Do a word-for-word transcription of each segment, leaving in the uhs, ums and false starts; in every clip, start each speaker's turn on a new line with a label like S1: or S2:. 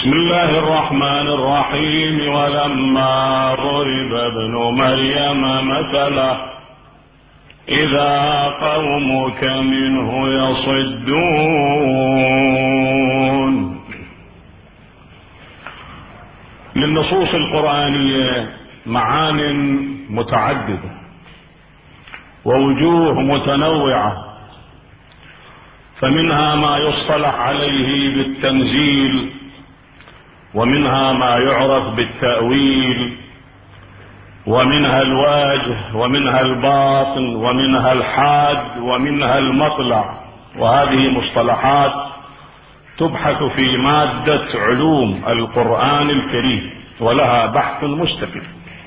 S1: بسم الله الرحمن الرحيم. ولما ضرب ابن مريم مثلا إذا قومك منه يصدون. للنصوص القرآنية معان متعددة ووجوه متنوعة، فمنها ما يصطلح عليه بالتنزيل، ومنها ما يعرف بالتأويل، ومنها الواجه، ومنها الباطن، ومنها الحاد، ومنها المطلع. وهذه مصطلحات تبحث في مادة علوم القرآن الكريم ولها بحث مستقل.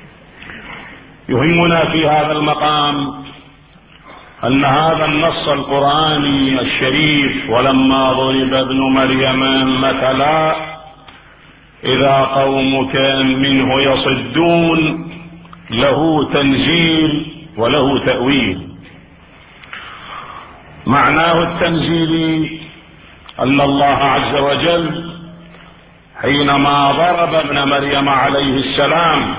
S1: يهمنا في هذا المقام أن هذا النص القرآني الشريف ولما ضرب ابن مريم مثلا إذا قومك منه يصدون له تنزيل وله تأويل. معناه التنزيلي أن الله عز وجل حينما ضرب ابن مريم عليه السلام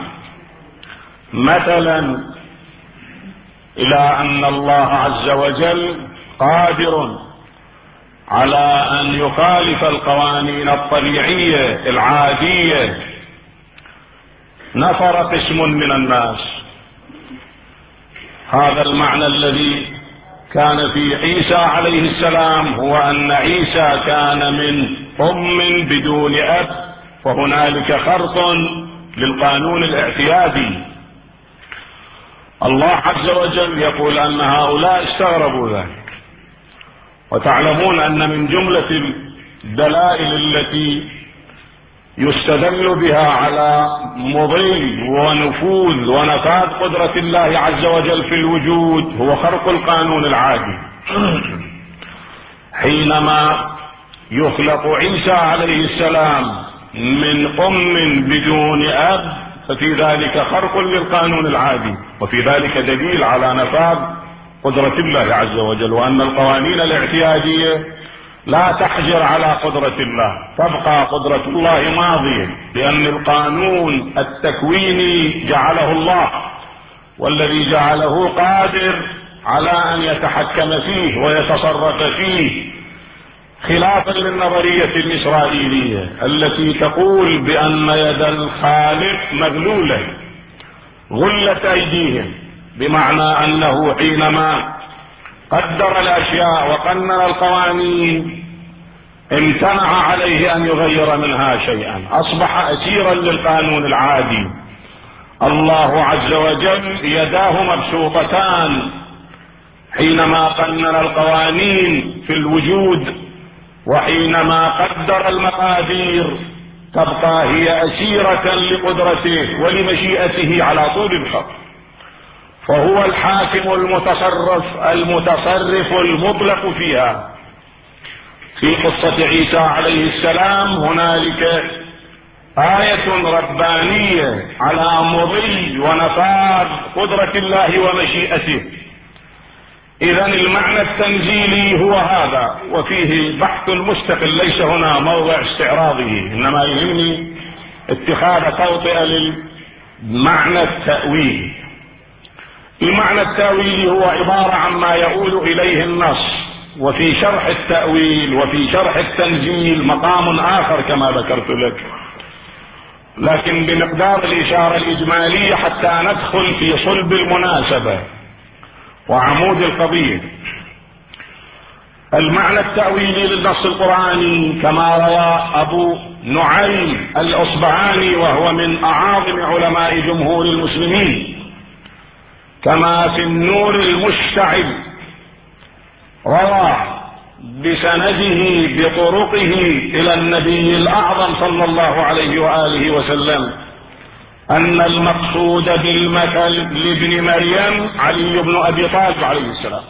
S1: مثلا إلى أن الله عز وجل قادر على أن يخالف القوانين الطبيعية العادية، نفر قسم من الناس. هذا المعنى الذي كان في عيسى عليه السلام هو أن عيسى كان من أم بدون أب، فهنالك خرق للقانون الاعتيادي. الله عز وجل يقول أن هؤلاء استغربوا ذلك. وتعلمون أن من جملة الدلائل التي يستدل بها على مضي ونفوذ ونفاذ قدرة الله عز وجل في الوجود هو خرق القانون العادي. حينما يخلق عيسى عليه السلام من أم بدون أب ففي ذلك خرق للقانون العادي، وفي ذلك دليل على نفاذ قدرة الله عز وجل، وأن القوانين الاعتيادية لا تحجر على قدرة الله، تبقى قدرة الله ماضية، لأن القانون التكويني جعله الله، والذي جعله قادر على أن يتحكم فيه ويتصرف فيه، خلافا للنظرية الإسرائيلية التي تقول بأن يد الخالق مغلولة غلت أيديهم، بمعنى أنه حينما قدر الأشياء وقنن القوانين امتنع عليه أن يغير منها شيئا، أصبح أسيرا للقانون العادي. الله عز وجل يداه مبسوطتان، حينما قنن القوانين في الوجود وحينما قدر المقادير تبقى هي أسيرة لقدرته ولمشيئته على طول الخط. فهو الحاكم المتصرف المتصرف المطلق فيها. في قصة عيسى عليه السلام هنالك آية ربانية على مضي ونفاذ قدرة الله ومشيئته. إذا المعنى التنزيلي هو هذا، وفيه بحث مستقل، ليس هنا موضع استعراضه، إنما يهمني اتخاذ توطئة للمعنى التأويلي. المعنى التأويلي هو عبارة عما يؤول إليه النص، وفي شرح التأويل وفي شرح التنزيل مقام آخر كما ذكرت لك، لكن بمقدار الإشارة الإجمالية حتى ندخل في صلب المناسبة وعمود القضية. المعنى التأويلي للنص القرآني كما روى أبو نعيم الأصبهاني وهو من أعاظم علماء جمهور المسلمين، كما في النور المشتعل روى بسنده بطرقه إلى النبي الأعظم صلى الله عليه وآله وسلم أن المقصود بالمثل لابن مريم علي بن أبي طالب عليه السلام.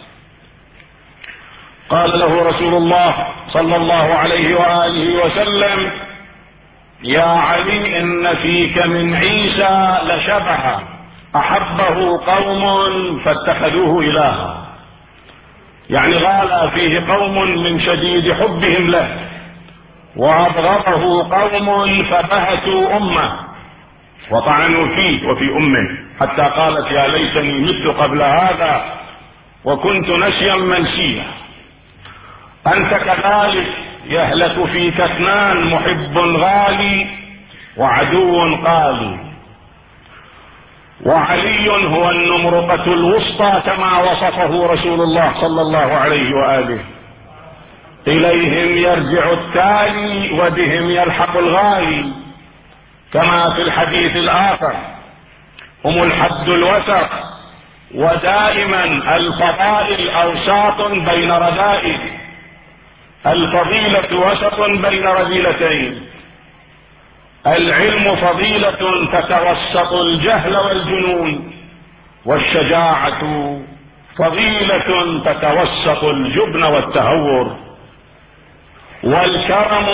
S1: قال له رسول الله صلى الله عليه وآله وسلم: يا علي إن فيك من عيسى لشبها أحبه قوم فاتخذوه إلها. يعني غال فيه قوم من شديد حبهم له وأبغضه قوم فبهتوا أمه وطعنوا فيه وفي أمه حتى قالت يا ليتني مت قبل هذا وكنت نسيا منسيا. أنت كذلك يهلك فيك اثنان، محب غالي وعدو قالي. وعلي هو النمرقة الوسطى كما وصفه رسول الله صلى الله عليه وآله. إليهم يرجع التالي وبهم يلحق الغالي، كما في الحديث الآخر هم الحد الوسط، ودائما الفضائل أوساط بين رذائل، الفضيلة وسط بين رذيلتين. العلم فضيلة تتوسط الجهل والجنون، والشجاعة فضيلة تتوسط الجبن والتهور، والكرم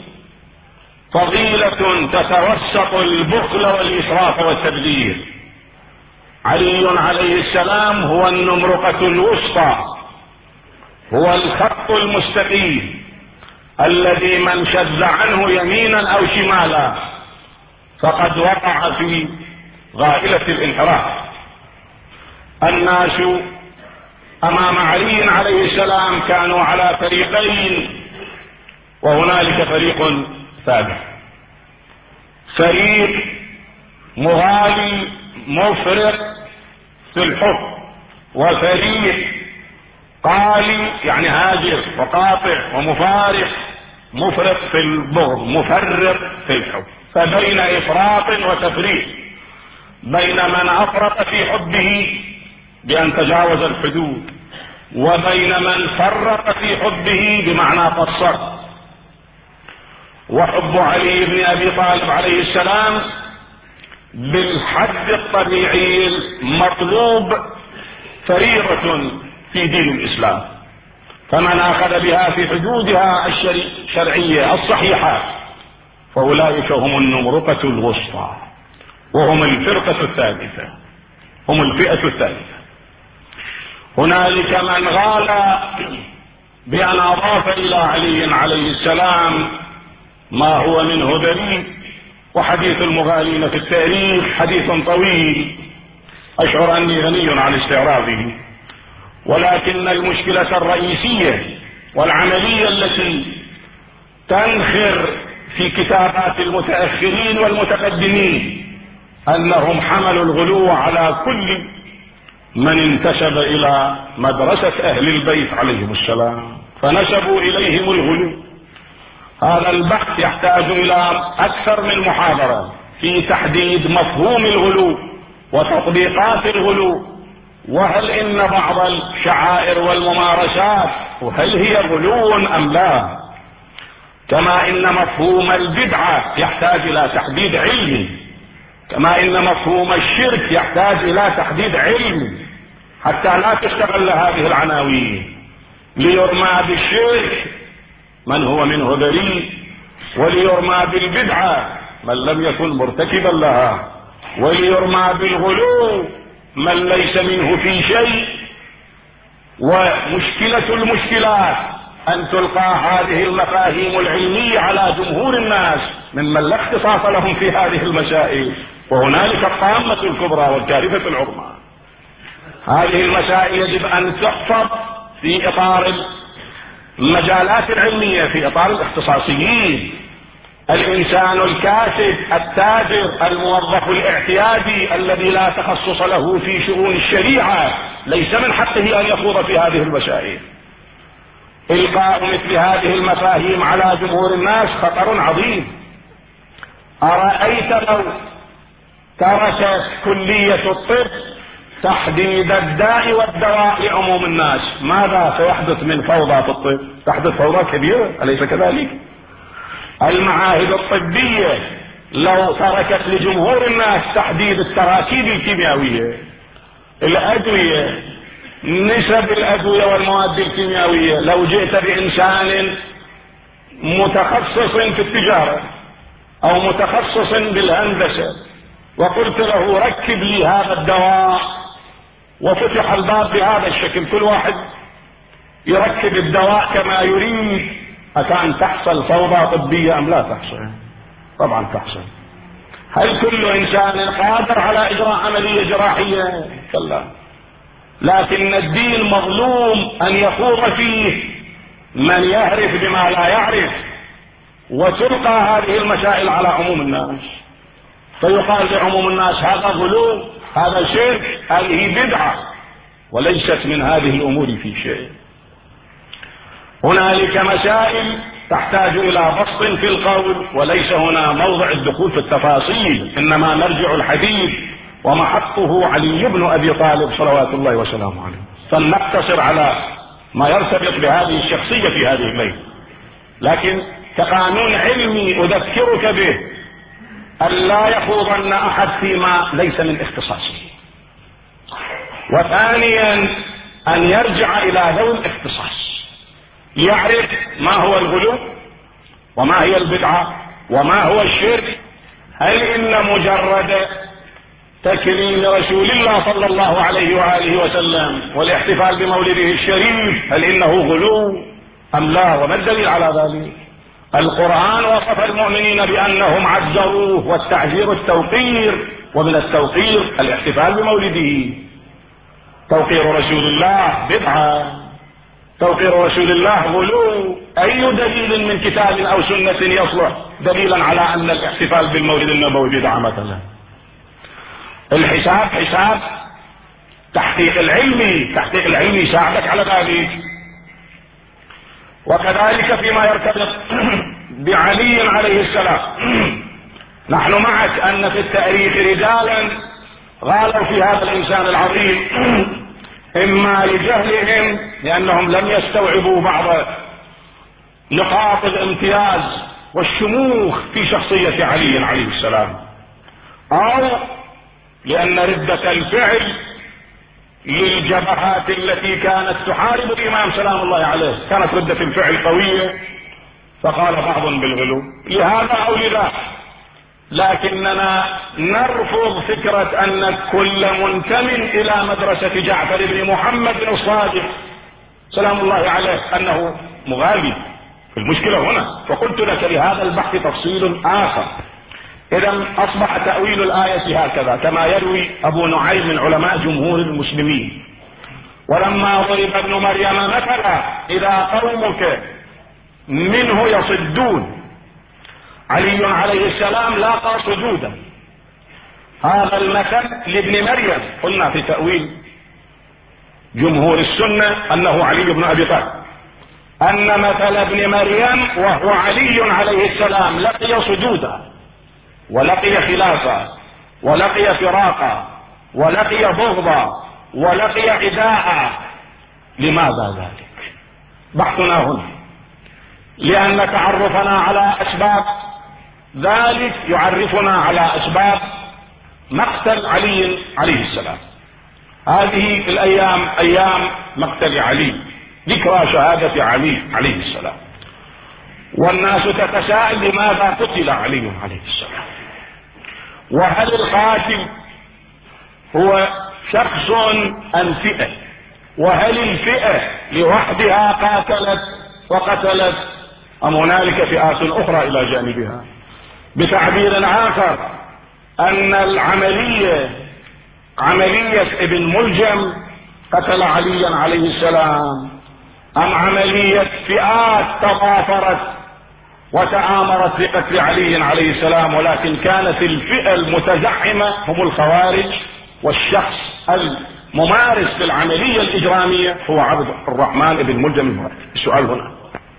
S1: فضيلة تتوسط البخل والإسراف والتبذير. علي عليه السلام هو النمرقة الوسطى، هو الخط المستقيم الذي من شذ عنه يمينا أو شمالا فقد وقع في غائلة الانحراف. الناس أمام علي عليه السلام كانوا على فريقين، وهنالك فريق ثالث، فريق مغالي مفرط في الحب، وفريق قالي يعني هاجر وقاطع ومفارق مفرط في البغض مفرط في الحب. فبين إفراط وتفريط، بين من أفرط في حبه بأن تجاوز الحدود، وبين من فرط في حبه بمعنى قصر. وحب علي بن أبي طالب عليه السلام بالحد الطبيعي المطلوب فريضة في دين الإسلام، فمن أخذ بها في حدودها الشرعية الصحيحة فأولئك هم النمرقة الوسطى، وهم الفرقة الثالثة، هم الفئة الثالثة. هنالك من غال بأن أضاف إلى علي عليه السلام ما هو منه دليل، وحديث المغالين في التاريخ حديث طويل أشعر أني غني عن استعراضه، ولكن المشكلة الرئيسية والعملية التي تنخر في كتابات المتأخرين والمتقدمين أنهم حملوا الغلو على كل من انتسب إلى مدرسة أهل البيت عليهم السلام، فنسبوا إليهم الغلو. هذا البحث يحتاج إلى أكثر من محاضرة في تحديد مفهوم الغلو وتطبيقات الغلو، وهل إن بعض الشعائر والممارسات وهل هي غلو أم لا، كما إن مفهوم البدعة يحتاج إلى تحديد علمي، كما إن مفهوم الشرك يحتاج إلى تحديد علمي، حتى لا تستغل هذه العناوين ليرمى بالشرك من هو منه بريء، وليرمى بالبدعة من لم يكن مرتكبا لها، وليرمى بالغلو من ليس منه في شيء. ومشكلة المشكلات أن تلقى هذه المفاهيم العلمية على جمهور الناس ممن لا اختصاص لهم في هذه المسائل، وهنالك الطامة الكبرى والكارثة العظمى. هذه المسائل يجب أن تحفظ في إطار المجالات العلمية، في إطار الاختصاصيين. الإنسان الكاسب التاجر الموظف الاعتيادي الذي لا تخصص له في شؤون الشريعة ليس من حقه أن يخوض في هذه المسائل. إلقاء مثل هذه المفاهيم على جمهور الناس خطر عظيم. أرأيت لو تركت كلية الطب تحديد الداء والدواء لعموم الناس، ماذا سيحدث من فوضى في الطب؟ تحدث فوضى كبيرة، أليس كذلك؟ المعاهد الطبية لو تركت لجمهور الناس تحديد التراكيب الكيميائية، الأدوية، نسب الأدوية والمواد الكيميائية، لو جئت بإنسان متخصص في التجارة أو متخصص بالهندسة وقلت له ركب لي هذا الدواء، وفتح الباب بهذا الشكل، كل واحد يركب الدواء كما يريد أكان تحصل فوضى طبية أم لا تحصل؟ طبعا تحصل. هل كل إنسان قادر على إجراء عملية جراحية؟ كلا. لكن الدين مظلوم أن يخوض فيه من يعرف بما لا يعرف، وتلقى هذه المسائل على عموم الناس، فيقال لعموم الناس هذا غلو، هذا شرك، هذه بدعة، وليست من هذه الأمور في شيء. هنالك مسائل تحتاج إلى بسط في القول، وليس هنا موضع الدخول في التفاصيل، إنما نرجع الحديث ومحطه علي بن أبي طالب صلوات الله وسلامه عليه، فلنقتصر على ما يرتبط بهذه الشخصية في هذه الليلة. لكن كقانون علمي أذكرك به أن لا يخوضن أحد فيما ليس من اختصاصه، وثانيا أن يرجع إلى ذوي الاختصاص، يعرف ما هو الغلو وما هي البدعة وما هو الشرك. هل إن مجرد تكريم رسول الله صلى الله عليه وآله وسلم والاحتفال بمولده الشريف هل إنه غلو أم لا؟ وما الدليل على ذلك؟ القرآن وصف المؤمنين بأنهم عزروه، والتعزير التوقير، ومن التوقير الاحتفال بمولده. توقير رسول الله بدعة، توقير رسول الله غلو. أي دليل من كتاب أو سنة يصلح دليلا على أن الاحتفال بالمولد النبوي بدعة مثلا؟ الحساب حساب تحقيق العلمي، تحقيق العلمي يساعدك على ذلك. وكذلك فيما يرتبط بعلي عليه السلام، نحن معك أن في التاريخ رجالا غالوا في هذا الإنسان العظيم، إما لجهلهم لأنهم لم يستوعبوا بعض نقاط الامتياز والشموخ في شخصية علي عليه السلام، أو لأن ردة الفعل للجبهات التي كانت تحارب الإمام سلام الله عليه كانت ردة الفعل قوية، فقال بعض بالغلو لهذا أو لذا. لكننا نرفض فكرة أن كل منتم إلى مدرسة جعفر بن محمد الصادق سلام الله عليه أنه مغالي. المشكلة هنا، وقلت لك لهذا البحث تفصيل آخر. إذا أصبح تأويل الآية هكذا كما يروي أبو نعيم من علماء جمهور المسلمين: ولما ضرب ابن مريم مثلا إذا قومك منه يصدون. علي عليه السلام لاقى صدودا. هذا المثل لابن مريم، قلنا في تأويل جمهور السنة أنه علي بن أبي طالب، أن مثل ابن مريم وهو علي عليه السلام لقي صدودا، ولقي خلافا، ولقي فراقا، ولقي بغضا، ولقي عداء. لماذا ذلك؟ بحثنا هنا لأن تعرفنا على أسباب ذلك يعرفنا على أسباب مقتل علي عليه السلام. هذه الأيام أيام مقتل علي، ذكرى شهادة علي عليه السلام، والناس تتساءل لماذا قتل علي عليه السلام، وهل القاتل هو شخص أم فئة، وهل الفئة لوحدها قاتلت وقتلت أم هنالك فئات أخرى إلى جانبها؟ بتعبير آخر، أن العملية عملية ابن ملجم قتل عليا عليه السلام، أم عملية فئات تضافرت وتآمرت بقتل علي عليه السلام، ولكن كانت الفئة المتزعمة هم الخوارج، والشخص الممارس للعملية الإجرامية هو عبد الرحمن بن ملجم المراد. السؤال هنا،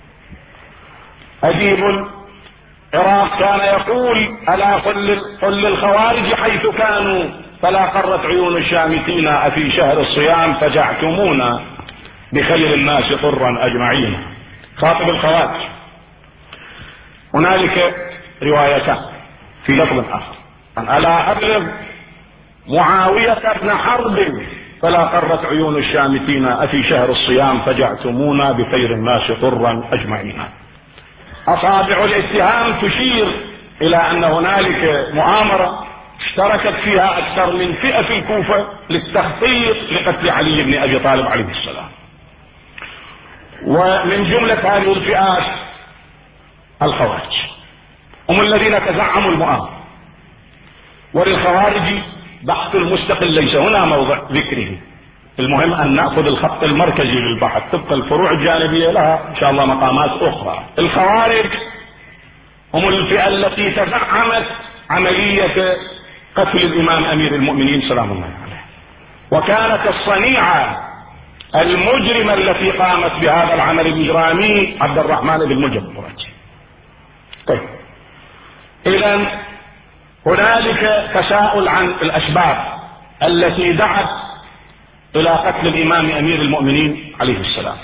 S1: أجيب العراق كان يقول: ألا قل للخوارج حيث كانوا فلا قرت عيون الشامتين أفي شهر الصيام فجعتمونا بخير الناس طرا أجمعين. خاطب الخوارج. هنالك روايتان في لفظ آخر: أن ألا أبلغ معاوية بن حرب فلا قرت عيون الشامتين أفي شهر الصيام فجعتمونا بخير الناس طرا أجمعين. أصابع الاتهام تشير إلى أن هنالك مؤامرة اشتركت فيها أكثر من فئة في الكوفة للتخطيط لقتل علي بن أبي طالب عليه السلام. ومن جملة هذه الفئات الخوارج، هم الذين تزعموا المؤامرة. وللخوارج بحث المستقل ليس هنا موضع ذكره، المهم ان نأخذ الخط المركزي للبحث، تبقى الفروع الجانبية لها ان شاء الله مقامات اخرى. الخوارج هم الفئة التي تزعمت عملية قتل الامام امير المؤمنين سلام الله عليه، وكانت الصنيعة المجرمة التي قامت بهذا العمل الاجرامي عبد الرحمن بن مجبر. طيب، اذا هنالك تساؤل عن الاسباب التي دعت الى قتل الامام امير المؤمنين عليه السلام،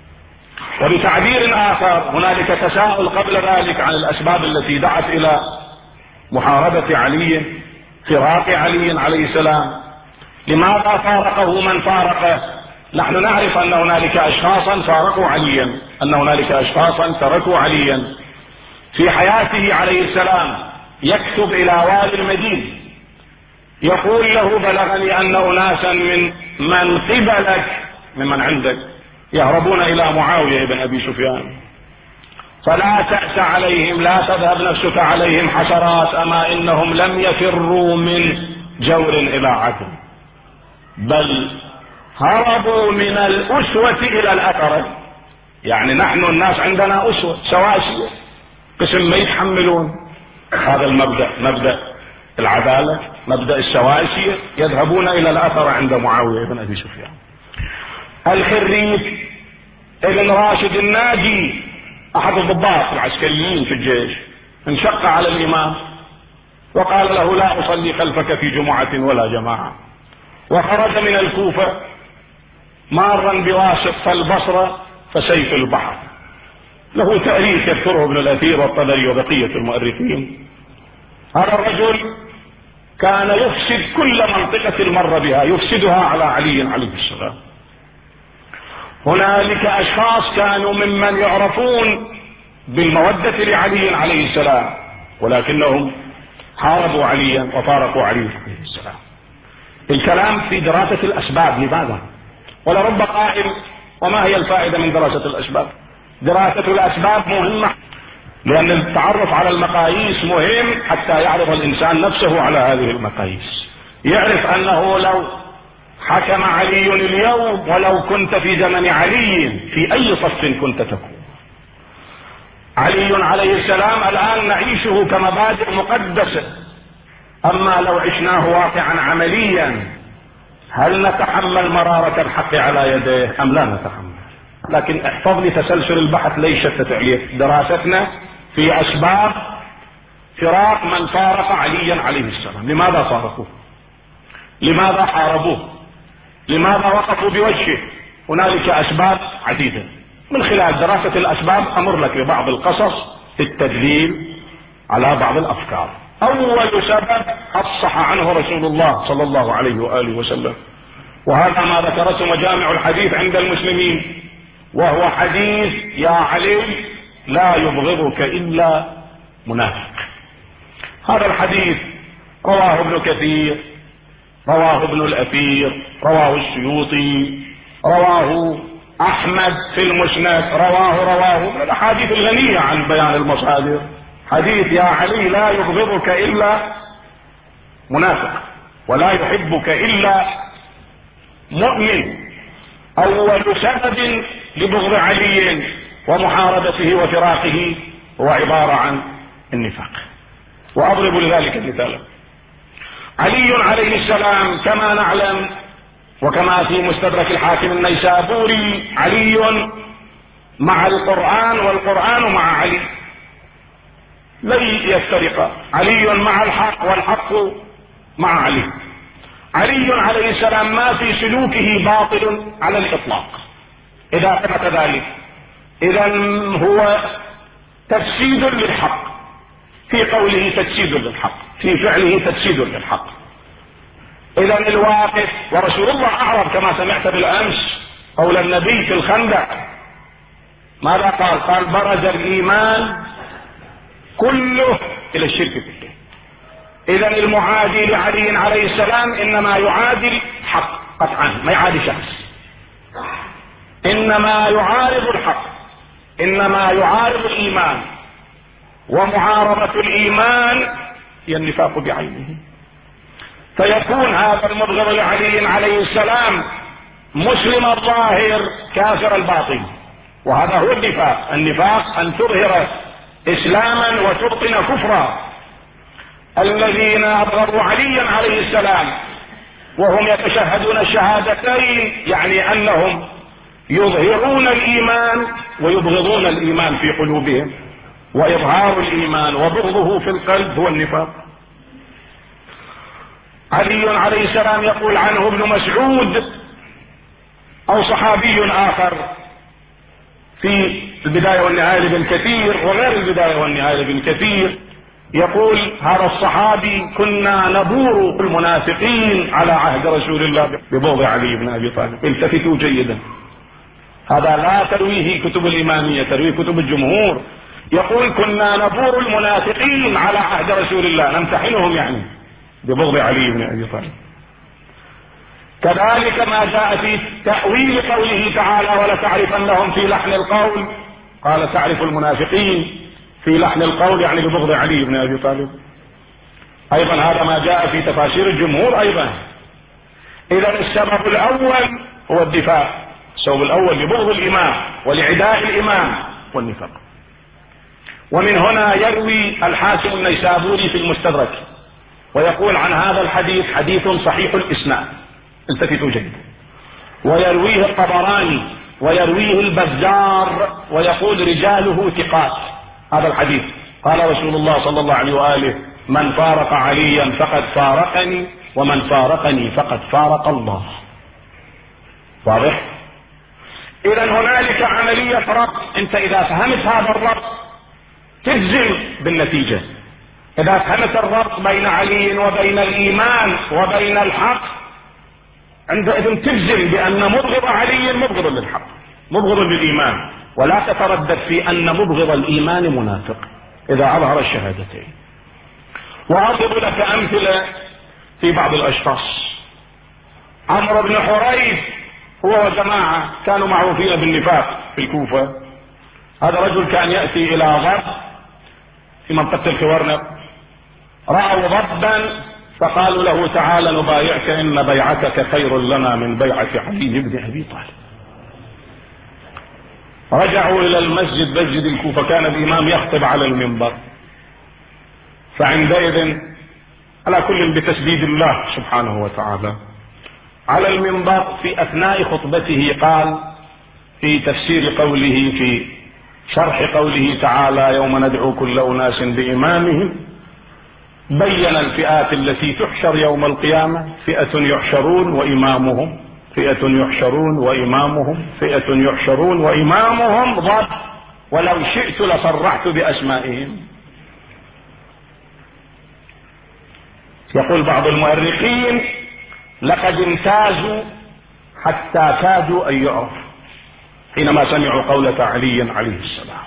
S1: وبتعبير اخر هنالك تساؤل قبل ذلك عن الاسباب التي دعت الى محاربة علي، فراق علي عليه السلام. لماذا فارقه من فارقه؟ نحن نعرف ان هنالك اشخاصا فارقوا عليا، ان هنالك اشخاصا تركوا عليا. في حياته عليه السلام يكتب الى والي المدينة يقول له: بلغني ان اناسا من من قبلك ممن عندك يهربون الى معاوية بن ابي سفيان، فلا تأس عليهم، لا تذهب نفسك عليهم حسرات، اما انهم لم يفروا من جور الى عدل، بل هربوا من الاسوة الى الاثرة. يعني نحن الناس عندنا اسوة سواسية، قسم ما يتحملون هذا المبدأ، مبدأ العدالة، مبدأ السواسية، يذهبون الى الاثر عند معاوية بن ابي سفيان. الخريف ابن راشد الناجي احد الضباط العسكريين في الجيش انشق على الامام وقال له: لا اصلي خلفك في جمعة ولا جماعة، وخرج من الكوفة مارا بواسط فالبصرة فسيف البحر. له تاريخ يذكره ابن الاثير والطبري وبقية المؤرخين. هذا الرجل كان يفسد كل منطقة مر بها، يفسدها على علي عليه السلام. هنالك اشخاص كانوا ممن يعرفون بالمودة لعلي عليه السلام، ولكنهم حاربوا عليا وفارقوا علي عليه السلام. الكلام في دراسة الاسباب، لماذا؟ ولرب قائل: وما هي الفائدة من دراسة الاسباب؟ دراسة الاسباب مهمة، لان التعرف على المقاييس مهم حتى يعرض الانسان نفسه على هذه المقاييس، يعرف انه لو حكم علي اليوم ولو كنت في زمن علي في اي صف كنت تكون. علي عليه السلام الان نعيشه كمبادئ مقدسة، اما لو عشناه واقعا عمليا هل نتحمل مرارة الحق على يديه ام لا نتحمل؟ لكن احفظ لي تسلسل البحث ليس شتت عليك. دراستنا في اسباب فراق من فارق عليا عليه السلام. لماذا فارقوه؟ لماذا حاربوه؟ لماذا وقفوا بوجهه؟ هنالك اسباب عديدة. من خلال دراسة الاسباب امر لك ببعض القصص التدليل على بعض الافكار. اول سبب افصح عنه رسول الله صلى الله عليه وآله وسلم، وهذا ما ذكرته مجامع الحديث عند المسلمين، وهو حديث: يا علي لا يبغضك الا منافق. هذا الحديث رواه ابن كثير، رواه ابن الاثير، رواه السيوطي، رواه احمد في المسند، رواه رواه من الاحاديث الغنية عن بيان المصادر. حديث يا علي لا يبغضك الا منافق ولا يحبك الا مؤمن. اول سبب لبغض علي ومحاربته وفراقه هو عبارة عن النفاق. واضرب لذلك مثالا: علي عليه السلام كما نعلم وكما في مستدرك الحاكم النيسابوري، علي مع القرآن والقرآن مع علي، لن يفترقا. علي مع الحق والحق مع علي. علي عليه السلام ما في سلوكه باطل على الإطلاق إذا ثبت ذلك، إذا هو تجسيد للحق، في قوله تجسيد للحق، في فعله تجسيد للحق. إذا الواقف، ورسول الله أعرض كما سمعت بالأمس قول النبي في الخندق، ماذا قال؟ قال: برز الإيمان كله إلى الشرك بالله. إذا المعادي لعلي عليه السلام إنما يعادي الحق قطعا، ما يعادي شخص، إنما يعارض الحق، إنما يعارض الإيمان. ومعارضة الإيمان هي النفاق بعينه. فيكون هذا المبغض لعلي عليه السلام مسلم الظاهر كافر الباطن، وهذا هو النفاق. النفاق أن تظهر إسلاما وتبطن كفرا. الذين أبغضوا عليا عليه السلام وهم يتشهدون الشهادتين يعني أنهم يظهرون الإيمان ويبغضون الإيمان في قلوبهم، وإظهار الإيمان وبغضه في القلب هو النفاق. علي عليه السلام يقول عنه ابن مسعود أو صحابي آخر في البداية والنهاية لابن كثير وغير البداية والنهاية لابن كثير، يقول هذا الصحابي كنا نبور المنافقين على عهد رسول الله ببغض علي بن أبي طالب. التفتوا جيدا، هذا لا ترويه كتب الإمامية، ترويه كتب الجمهور. يقول كنا نبور المنافقين على عهد رسول الله، نمتحنهم يعني ببغض علي بن أبي طالب. كذلك ما جاء في تأويل قوله تعالى ولتعرفنهم في لحن القول، قال تعرف المنافقين في لحن القول يعني ببغض علي بن أبي طالب. أيضا هذا ما جاء في تفاسير الجمهور أيضا. إذا السبب الأول هو الدفاع، السبب الأول لبغض الإمام ولعداء الإمام والنفاق. ومن هنا يروي الحاكم النيسابوري في المستدرك ويقول عن هذا الحديث حديث صحيح الإسناد، التفتوا جيدا، ويرويه الطبراني ويرويه البزار ويقول رجاله ثقات. هذا الحديث قال رسول الله صلى الله عليه وآله من فارق عليا فقد فارقني ومن فارقني فقد فارق الله. واضح؟ إذا هنالك عملية ربط، انت اذا فهمت هذا الربط تجزم بالنتيجة. اذا فهمت الربط بين علي وبين الإيمان وبين الحق عندئذ تجزم بأن مبغض علي مبغض للحق مبغض للإيمان، ولا تتردد في أن مبغض الإيمان منافق إذا أظهر الشهادتين. وأضرب لك أمثلة في بعض الأشخاص. عمرو بن حريث هو وجماعة كانوا معروفين بالنفاق في الكوفة. هذا رجل كان يأتي إلى ضب في منطقة الخوارنق، رأوا ضبا فقالوا له تعال نبايعك إن بيعتك خير لنا من بيعة علي بن أبي طالب. رجعوا إلى المسجد، مسجد الكوفة، كان الإمام يخطب على المنبر، فعندئذ على كل بتسديد الله سبحانه وتعالى على المنبر في أثناء خطبته قال في تفسير قوله في شرح قوله تعالى يوم ندعو كل أناس بإمامهم، بين الفئات التي تحشر يوم القيامة: فئة يحشرون وإمامهم، فئة يحشرون وإمامهم، فئة يحشرون وإمامهم ضب، ولو شئت لصرحت بأسمائهم. يقول بعض المؤرخين لقد امتازوا حتى كادوا أن يعرفوا حينما سمعوا قولة علي عليه السلام.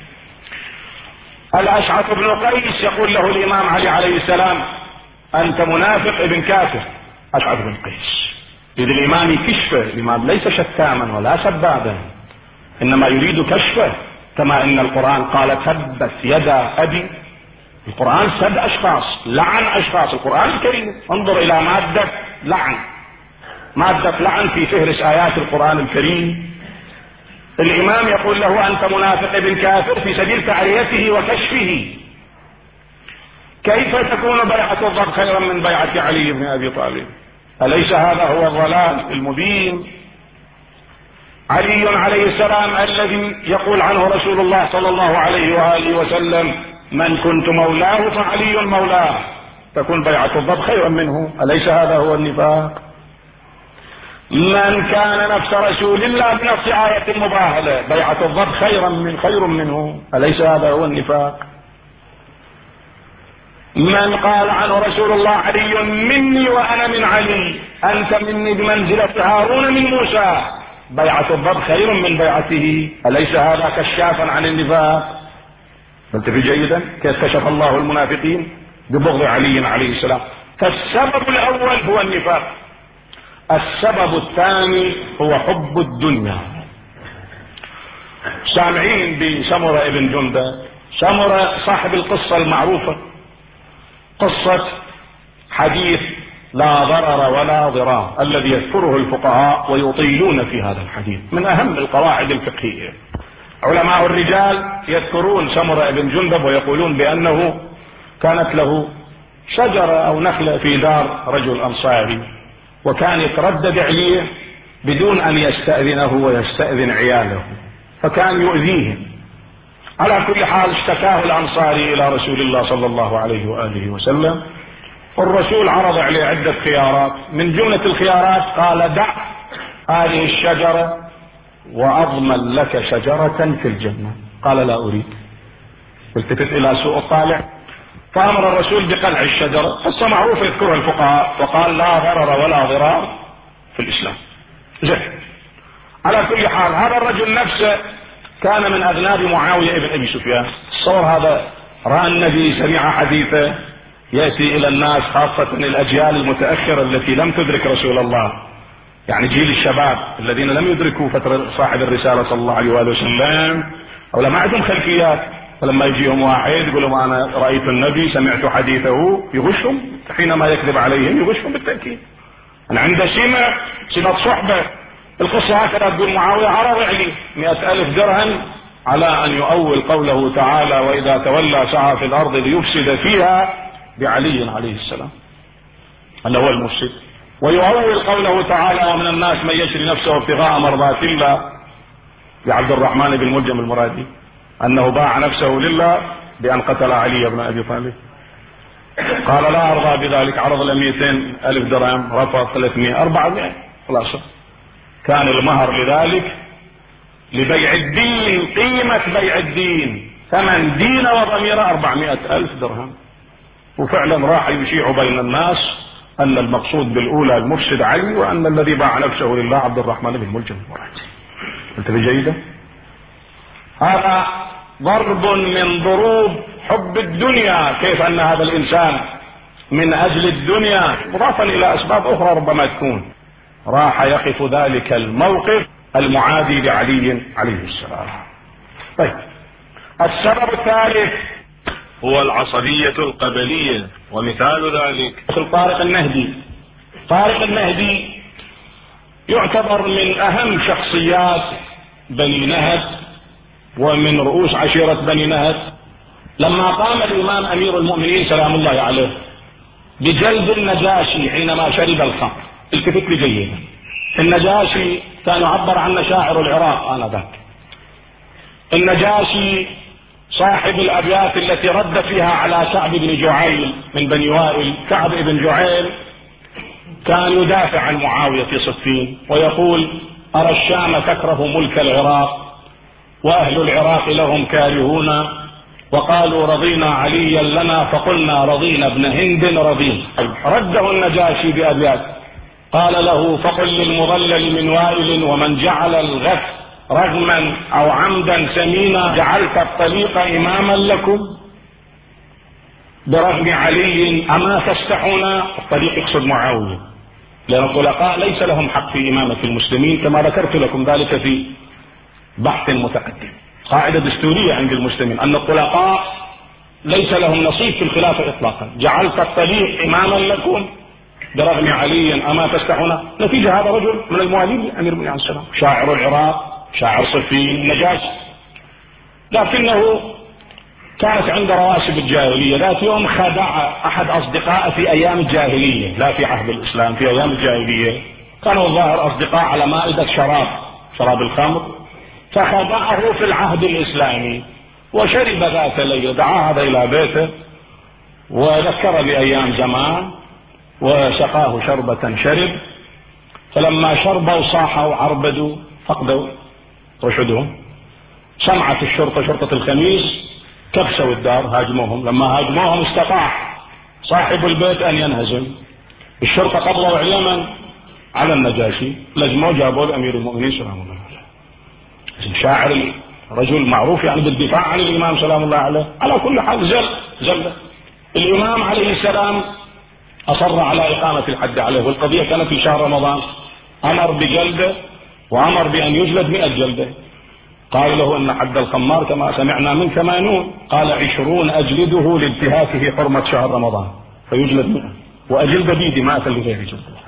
S1: الأشعث بن قيس يقول له الإمام علي عليه السلام: أنت منافق ابن كافر. أشعث بن قيس إذ الإمام كشفه، الإمام ليس شتاما ولا سبابا، إنما يريد كشفه، كما إن القرآن قال تبت يدا أبي. القرآن سب أشخاص، لعن أشخاص، القرآن الكريم. انظر إلى مادة لعن، مادة لعن في فهرس آيات القرآن الكريم. الإمام يقول له أنت منافق ابن كافر في سبيل تعريته وكشفه. كيف تكون بيعة الضب خيرا من بيعة علي بن أبي طالب؟ أليس هذا هو الضلال المبين؟ علي عليه السلام الذي يقول عنه رسول الله صلى الله عليه وآله وسلم: من كنت مولاه فعلي مولاه، تكون بيعة الضب خيرا منه. أليس هذا هو النفاق؟ من كان نفس رسول الله بنفس آية المباهلة، بيعة الضب خيرا من خير منه. أليس هذا هو النفاق؟ من قال عنه رسول الله: علي مني وأنا من علي، أنت مني بمنزلة هارون من موسى، بيعة الضب خير من بيعته. أليس هذا كشافا عن النفاق؟ فانتبه جيدا كيف كشف الله المنافقين ببغض علي عليه السلام. فالسبب الأول هو النفاق. السبب الثاني هو حب الدنيا. سامعين بسمرة ابن جندة سمرة صاحب القصة المعروفة، قصة حديث لا ضرر ولا ضرار الذي يذكره الفقهاء ويطيلون في هذا الحديث، من أهم القواعد الفقهية. علماء الرجال يذكرون سمرة بن جندب ويقولون بأنه كانت له شجرة أو نخلة في دار رجل أنصاري، وكان يتردد عليه بدون أن يستأذنه ويستأذن عياله، فكان يؤذيهم. على كل حال اشتكاه الأنصاري إلى رسول الله صلى الله عليه وآله وسلم، والرسول عرض عليه عدة خيارات، من جملة الخيارات قال: دع هذه الشجرة وأضمن لك شجرة في الجنة. قال: لا أريد. التفت إلى سوء الطالع، فأمر الرسول بقلع الشجرة، قصة معروفة يذكرها الفقهاء، وقال: لا ضرر ولا ضرار في الإسلام. زين. على كل حال هذا الرجل نفسه كان من أذناب معاوية ابن أبي سفيان. تصور هذا رأى النبي، سمع حديثه، يأتي إلى الناس خاصة الأجيال المتأخرة التي لم تدرك رسول الله، يعني جيل الشباب الذين لم يدركوا فترة صاحب الرسالة صلى الله عليه وآله وسلم، أو لما عندهم خلفيات. فلما يجيهم واحد يقول لهم: أنا رأيت النبي، سمعت حديثه، يغشهم. حينما يكذب عليهم يغشهم بالتأكيد. أنا عنده سمة سمة صحبة. القصة هكذا تقول: معاوية عرض عليه مئة ألف درهم على أن يؤول قوله تعالى: وإذا تولى سعى في الأرض ليفسد فيها، بعلي عليه السلام أنه هو المفسد، ويؤول قوله تعالى: ومن الناس من يشري نفسه ابتغاء مرضات الله، بعبد الرحمن بن ملجم المرادي، أنه باع نفسه لله بأن قتل علي بن أبي طالب. قال: لا أرضى بذلك. عرض له مئتين ألف درهم، رفض ثلاثمائة أربعمائة، خلاص. كان المهر لذلك لبيع الدين، قيمة بيع الدين، ثمن دين وضمير أربعمائة ألف درهم. وفعلا راح يشيع بين الناس أن المقصود بالأولى المفسد علي، وأن الذي باع نفسه لله عبد الرحمن بن ملجم المرادي. انت بجيدة؟ هذا ضرب من ضروب حب الدنيا، كيف أن هذا الإنسان من أجل الدنيا، مضافا إلى أسباب أخرى ربما تكون، راح يقف ذلك الموقف المعادي لعلي عليه السلام. طيب، السبب الثالث
S2: هو العصبية القبلية، ومثال ذلك
S1: طارق النهدي. طارق النهدي يعتبر من أهم شخصيات بني نهد ومن رؤوس عشيرة بني نهد. لما قام الإمام أمير المؤمنين سلام الله عليه بجلد النجاشي حينما شرب الخمر، التفت لي جيدا، النجاشي كان يعبر عنه شاعر العراق آنذاك. النجاشي صاحب الأبيات التي رد فيها على كعب بن جعيل من بني وائل. كعب بن جعيل كان يدافع عن معاوية في صفين ويقول: أرى الشام تكره ملك العراق، وأهل العراق لهم كارهون، وقالوا رضينا عليا لنا، فقلنا رضينا ابن هند رضينا. رده النجاشي بأبيات، قال له: فقل للمضلل من وائل، ومن جعل الغث رغما أو عمدا سمينا، جعلت الطريق إماما لكم برغم علي أما تستحون. الطريق يقصد معاوية، لأن الطلقاء ليس لهم حق في إمامة المسلمين، كما ذكرت لكم ذلك في بحث متقدم. قاعدة دستورية عند المسلمين أن الطلقاء ليس لهم نصيب في الخلافة إطلاقا. جعلت الطريق إماما لكم برغم علي أما تستحون. نتيجة هذا رجل من الموالين لأمير المؤمنين عليه السلام، شاعر العراق، شاعر صفين، نجاشي، لكنه كانت عنده رواسب الجاهلية. ذات يوم خدع أحد أصدقائه في أيام الجاهلية، لا في عهد الإسلام، في أيام الجاهلية كانوا الظاهر أصدقاء على مائدة شراب، شراب الخمر، فخدعه في العهد الإسلامي وشرب ذات ليلة. دعا هذا إلى بيته وذكر بأيام زمان وسقاه شربة شرب، فلما شربوا صاحوا عربدوا فقدوا رشدهم. سمعت الشرطة، شرطة الخميس، كبسوا الدار، هاجموهم. لما هاجموهم استطاع صاحب البيت أن ينهزم. الشرطة قبضوا علما على النجاشي، لزموه جابوا لأمير المؤمنين سلام الله عليه. شاعر رجل معروف يعني بالدفاع عن الإمام سلام الله عليه. على كل حال زل زل الإمام عليه السلام أصر على إقامة الحد عليه، والقضية كانت في شهر رمضان. أمر بجلده وأمر بأن يجلد مئة جلدة. قال له إن حد الخمار كما سمعنا منك ثمانون. قال عشرون أجلده لانتهاكه حرمة شهر رمضان فيجلد مئة، وأجلد بيدي ما أكل لغير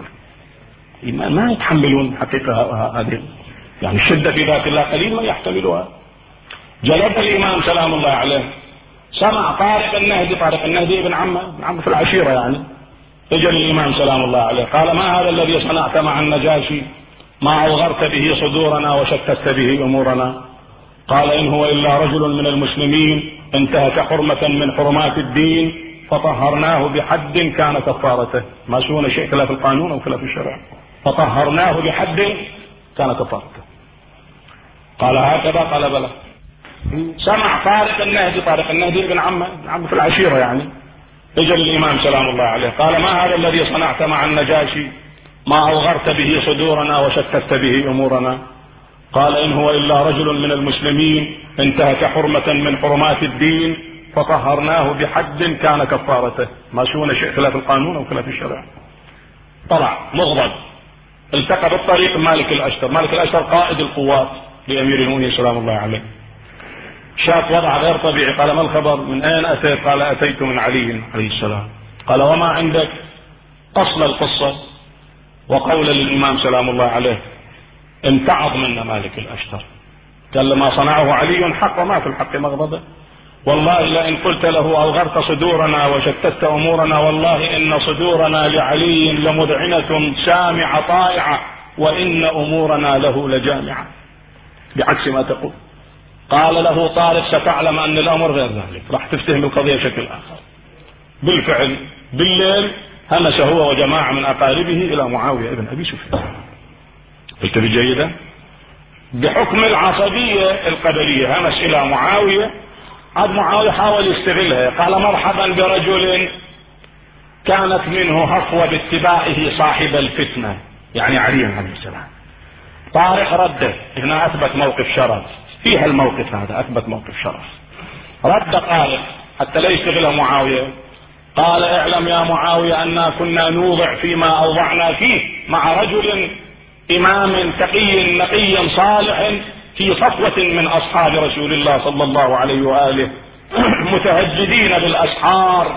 S1: جلد. ما يتحملون حقيقة هذه يعني الشدة في ذات الله قليل ما يحتملها. جلد الإمام سلام الله عليه، سمع طارق النهدي، طارق النهدي ابن عمه، ابن عمه في العشيرة يعني، اجى الإمام سلام الله عليه قال ما هذا الذي صنعت مع النجاشي؟ ما أوغرت به صدورنا وشتت به أمورنا؟ قال إن هو إلا رجل من المسلمين انتهك حرمة من حرمات الدين فطهرناه بحد كان كفارته. ما سوى شيء خلاف القانون أو خلاف الشرع، فطهرناه بحد كان كفارته. قال هكذا؟ قال بلى. سمع طارق النهدي، طارق النهدي ابن عمه، ابن عمه في العشيرة يعني، اجى الإمام سلام الله عليه قال ما هذا الذي صنعت مع النجاشي؟ ما أوغرت به صدورنا وشتت به أمورنا؟ قال إن هو إلا رجل من المسلمين انتهك حرمة من حرمات الدين فطهرناه بحد كان كفارته. ما شون شيء خلاف القانون أو خلاف الشرع. طلع مغضب، التقى بالطريق مالك الأشتر. مالك الأشتر قائد القوات لأمير المؤمنين سلام الله عليه، شاف وضع غير طبيعي. قال ما الخبر؟ من أين أتيت؟ قال أتيت من علي عليه السلام. قال وما عندك؟ أصل القصة وقول للإمام سلام الله عليه. امتعض منا مالك الأشتر، قال لما صنعه علي حق وما في الحق مغضبه. والله لئن قلت له أوغرت صدورنا وشتت أمورنا والله إن صدورنا لعلي لمذعنة سامعة طائعة وإن أمورنا له لجامعة، بعكس ما تقول. قال له طارق ستعلم أن الأمر غير ذلك، راح تفتهم القضية بشكل آخر. بالفعل بالليل همس هو وجماعة من أقاربه إلى معاوية ابن أبي سفيان. انتبه جيدا، بحكم العصبية القبلية همس إلى معاوية. عاد معاوية حاول يستغلها، قال مرحبا برجل كانت منه هفوة باتباعه صاحب الفتنة، يعني علي عليه السلام. طارق رده، هنا أثبت موقف شرف فيها، الموقف هذا أثبت موقف شرف. رد طارق حتى لا يستغلها معاوية. قال اعلم يا معاوية أننا كنا نوضع فيما أوضعنا فيه مع رجل إمام تقي نقي صالح في صفوة من أصحاب رسول الله صلى الله عليه وآله، متهجدين بالأسحار،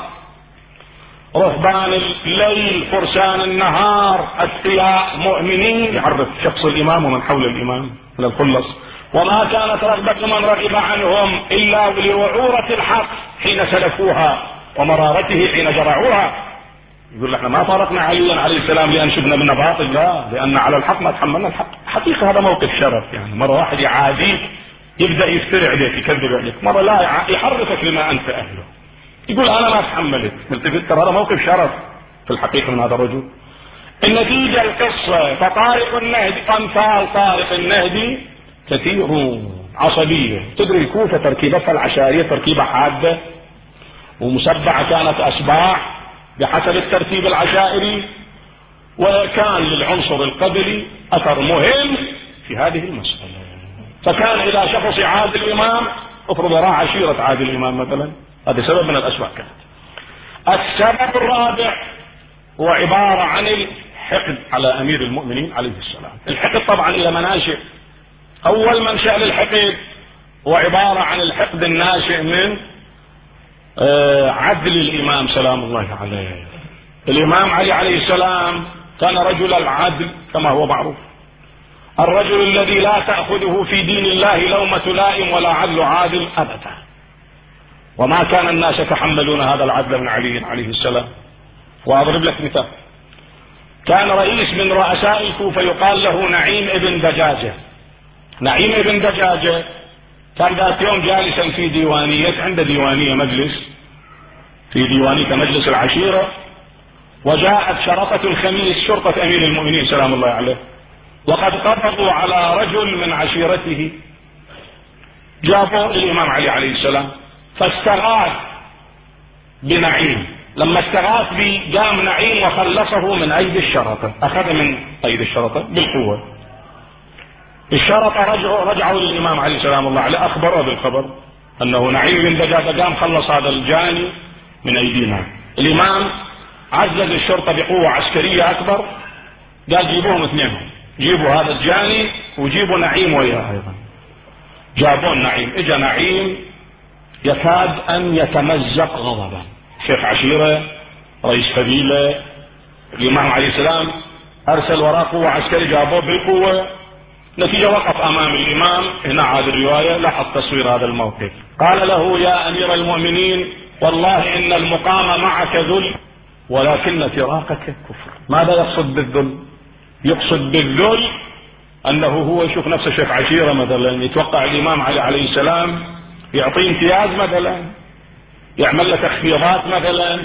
S1: رهبان الليل فرسان النهار، أتقياء مؤمنين. يعرف شخص الإمام ومن حول الإمام من الخلص. وما كانت رغبة من رغب عنهم إلا لوعورة الحق حين سلفوها ومرارته حين جرعوها. يقول لك ما فارقنا عليا عليه السلام لأن شبنا من باطل، لا، لأن على الحق ما تحملنا الحق. حقيقة هذا موقف شرف يعني. مرة واحد يعاديك يبدأ يفترع عليك يكذب عليك، مرة لا يحركك لما أنت أهله، يقول أنا ما تحملت. ملتفت، هذا موقف شرف في الحقيقة من هذا الرجل. النتيجة القصة فطارق النهدي، أمثال طارق النهدي كثير. عصبية، تدري الكوفة تركيبتها العشائرية تركيبة حادة ومسبعة، كانت أسباع بحسب الترتيب العشائري، وكان للعنصر القبلي أثر مهم في هذه المسألة. فكان إذا شخص عاد الإمام افرض راح عشيرة عاد الإمام مثلا، هذا سبب من الأسباب. كانت السبب الرابع هو عبارة عن الحقد على أمير المؤمنين عليه السلام. الحقد طبعا إلى مناشئ. أول منشأ للحقد هو عبارة عن الحقد الناشئ من عدل الإمام سلام الله عليه. الإمام علي عليه السلام كان رجل العدل كما هو معروف، الرجل الذي لا تأخذه في دين الله لومة لائم ولا عدل عادل أبدا. وما كان الناس يتحملون هذا العدل من علي عليه السلام. وأضرب لك مثال، كان رئيس من رؤساء الكوفة يقال له نعيم ابن دجاجة. نعيم ابن دجاجة كان ذات يوم جالسا في ديوانية، عند ديوانية مجلس في ديوانية مجلس العشيرة، وجاءت شرطة الخميس شرطة أمير المؤمنين سلام الله عليه، وقد قبضوا على رجل من عشيرته. جابوا الإمام علي عليه السلام فاستغاث بنعيم. لما استغاث به قام نعيم وخلصه من أيدي الشرطة، أخذ من أيدي الشرطة بالقوة. الشرطة رجعوا, رجعوا للإمام عليه السلام الله عليه، أخبره بالخبر أنه نعيم بن دجاجة قام خلص هذا الجاني من أيدينا. الإمام عزز الشرطة بقوة عسكرية أكبر، قال جيبوهم اثنين، جيبوا هذا الجاني وجيبوا نعيم وياه أيضا. جابون نعيم، اجا نعيم يكاد ان يتمزق غضبا. شيخ عشيرة رئيس قبيلة، الامام عليه السلام ارسل وراه قوة عسكري جابوه بالقوة، نتيجة وقف امام الامام. هنا عاد الرواية لاحظ تصوير هذا الموقف. قال له يا امير المؤمنين والله ان المقام معك ذل ولكن فراقك كفر. ماذا يقصد بالذل؟ يقصد بالذل انه هو يشوف نفسه شيخ عشيرة مثلا، يتوقع الامام علي عليه السلام يعطيه امتياز مثلا، يعمل له تخفيضات مثلا،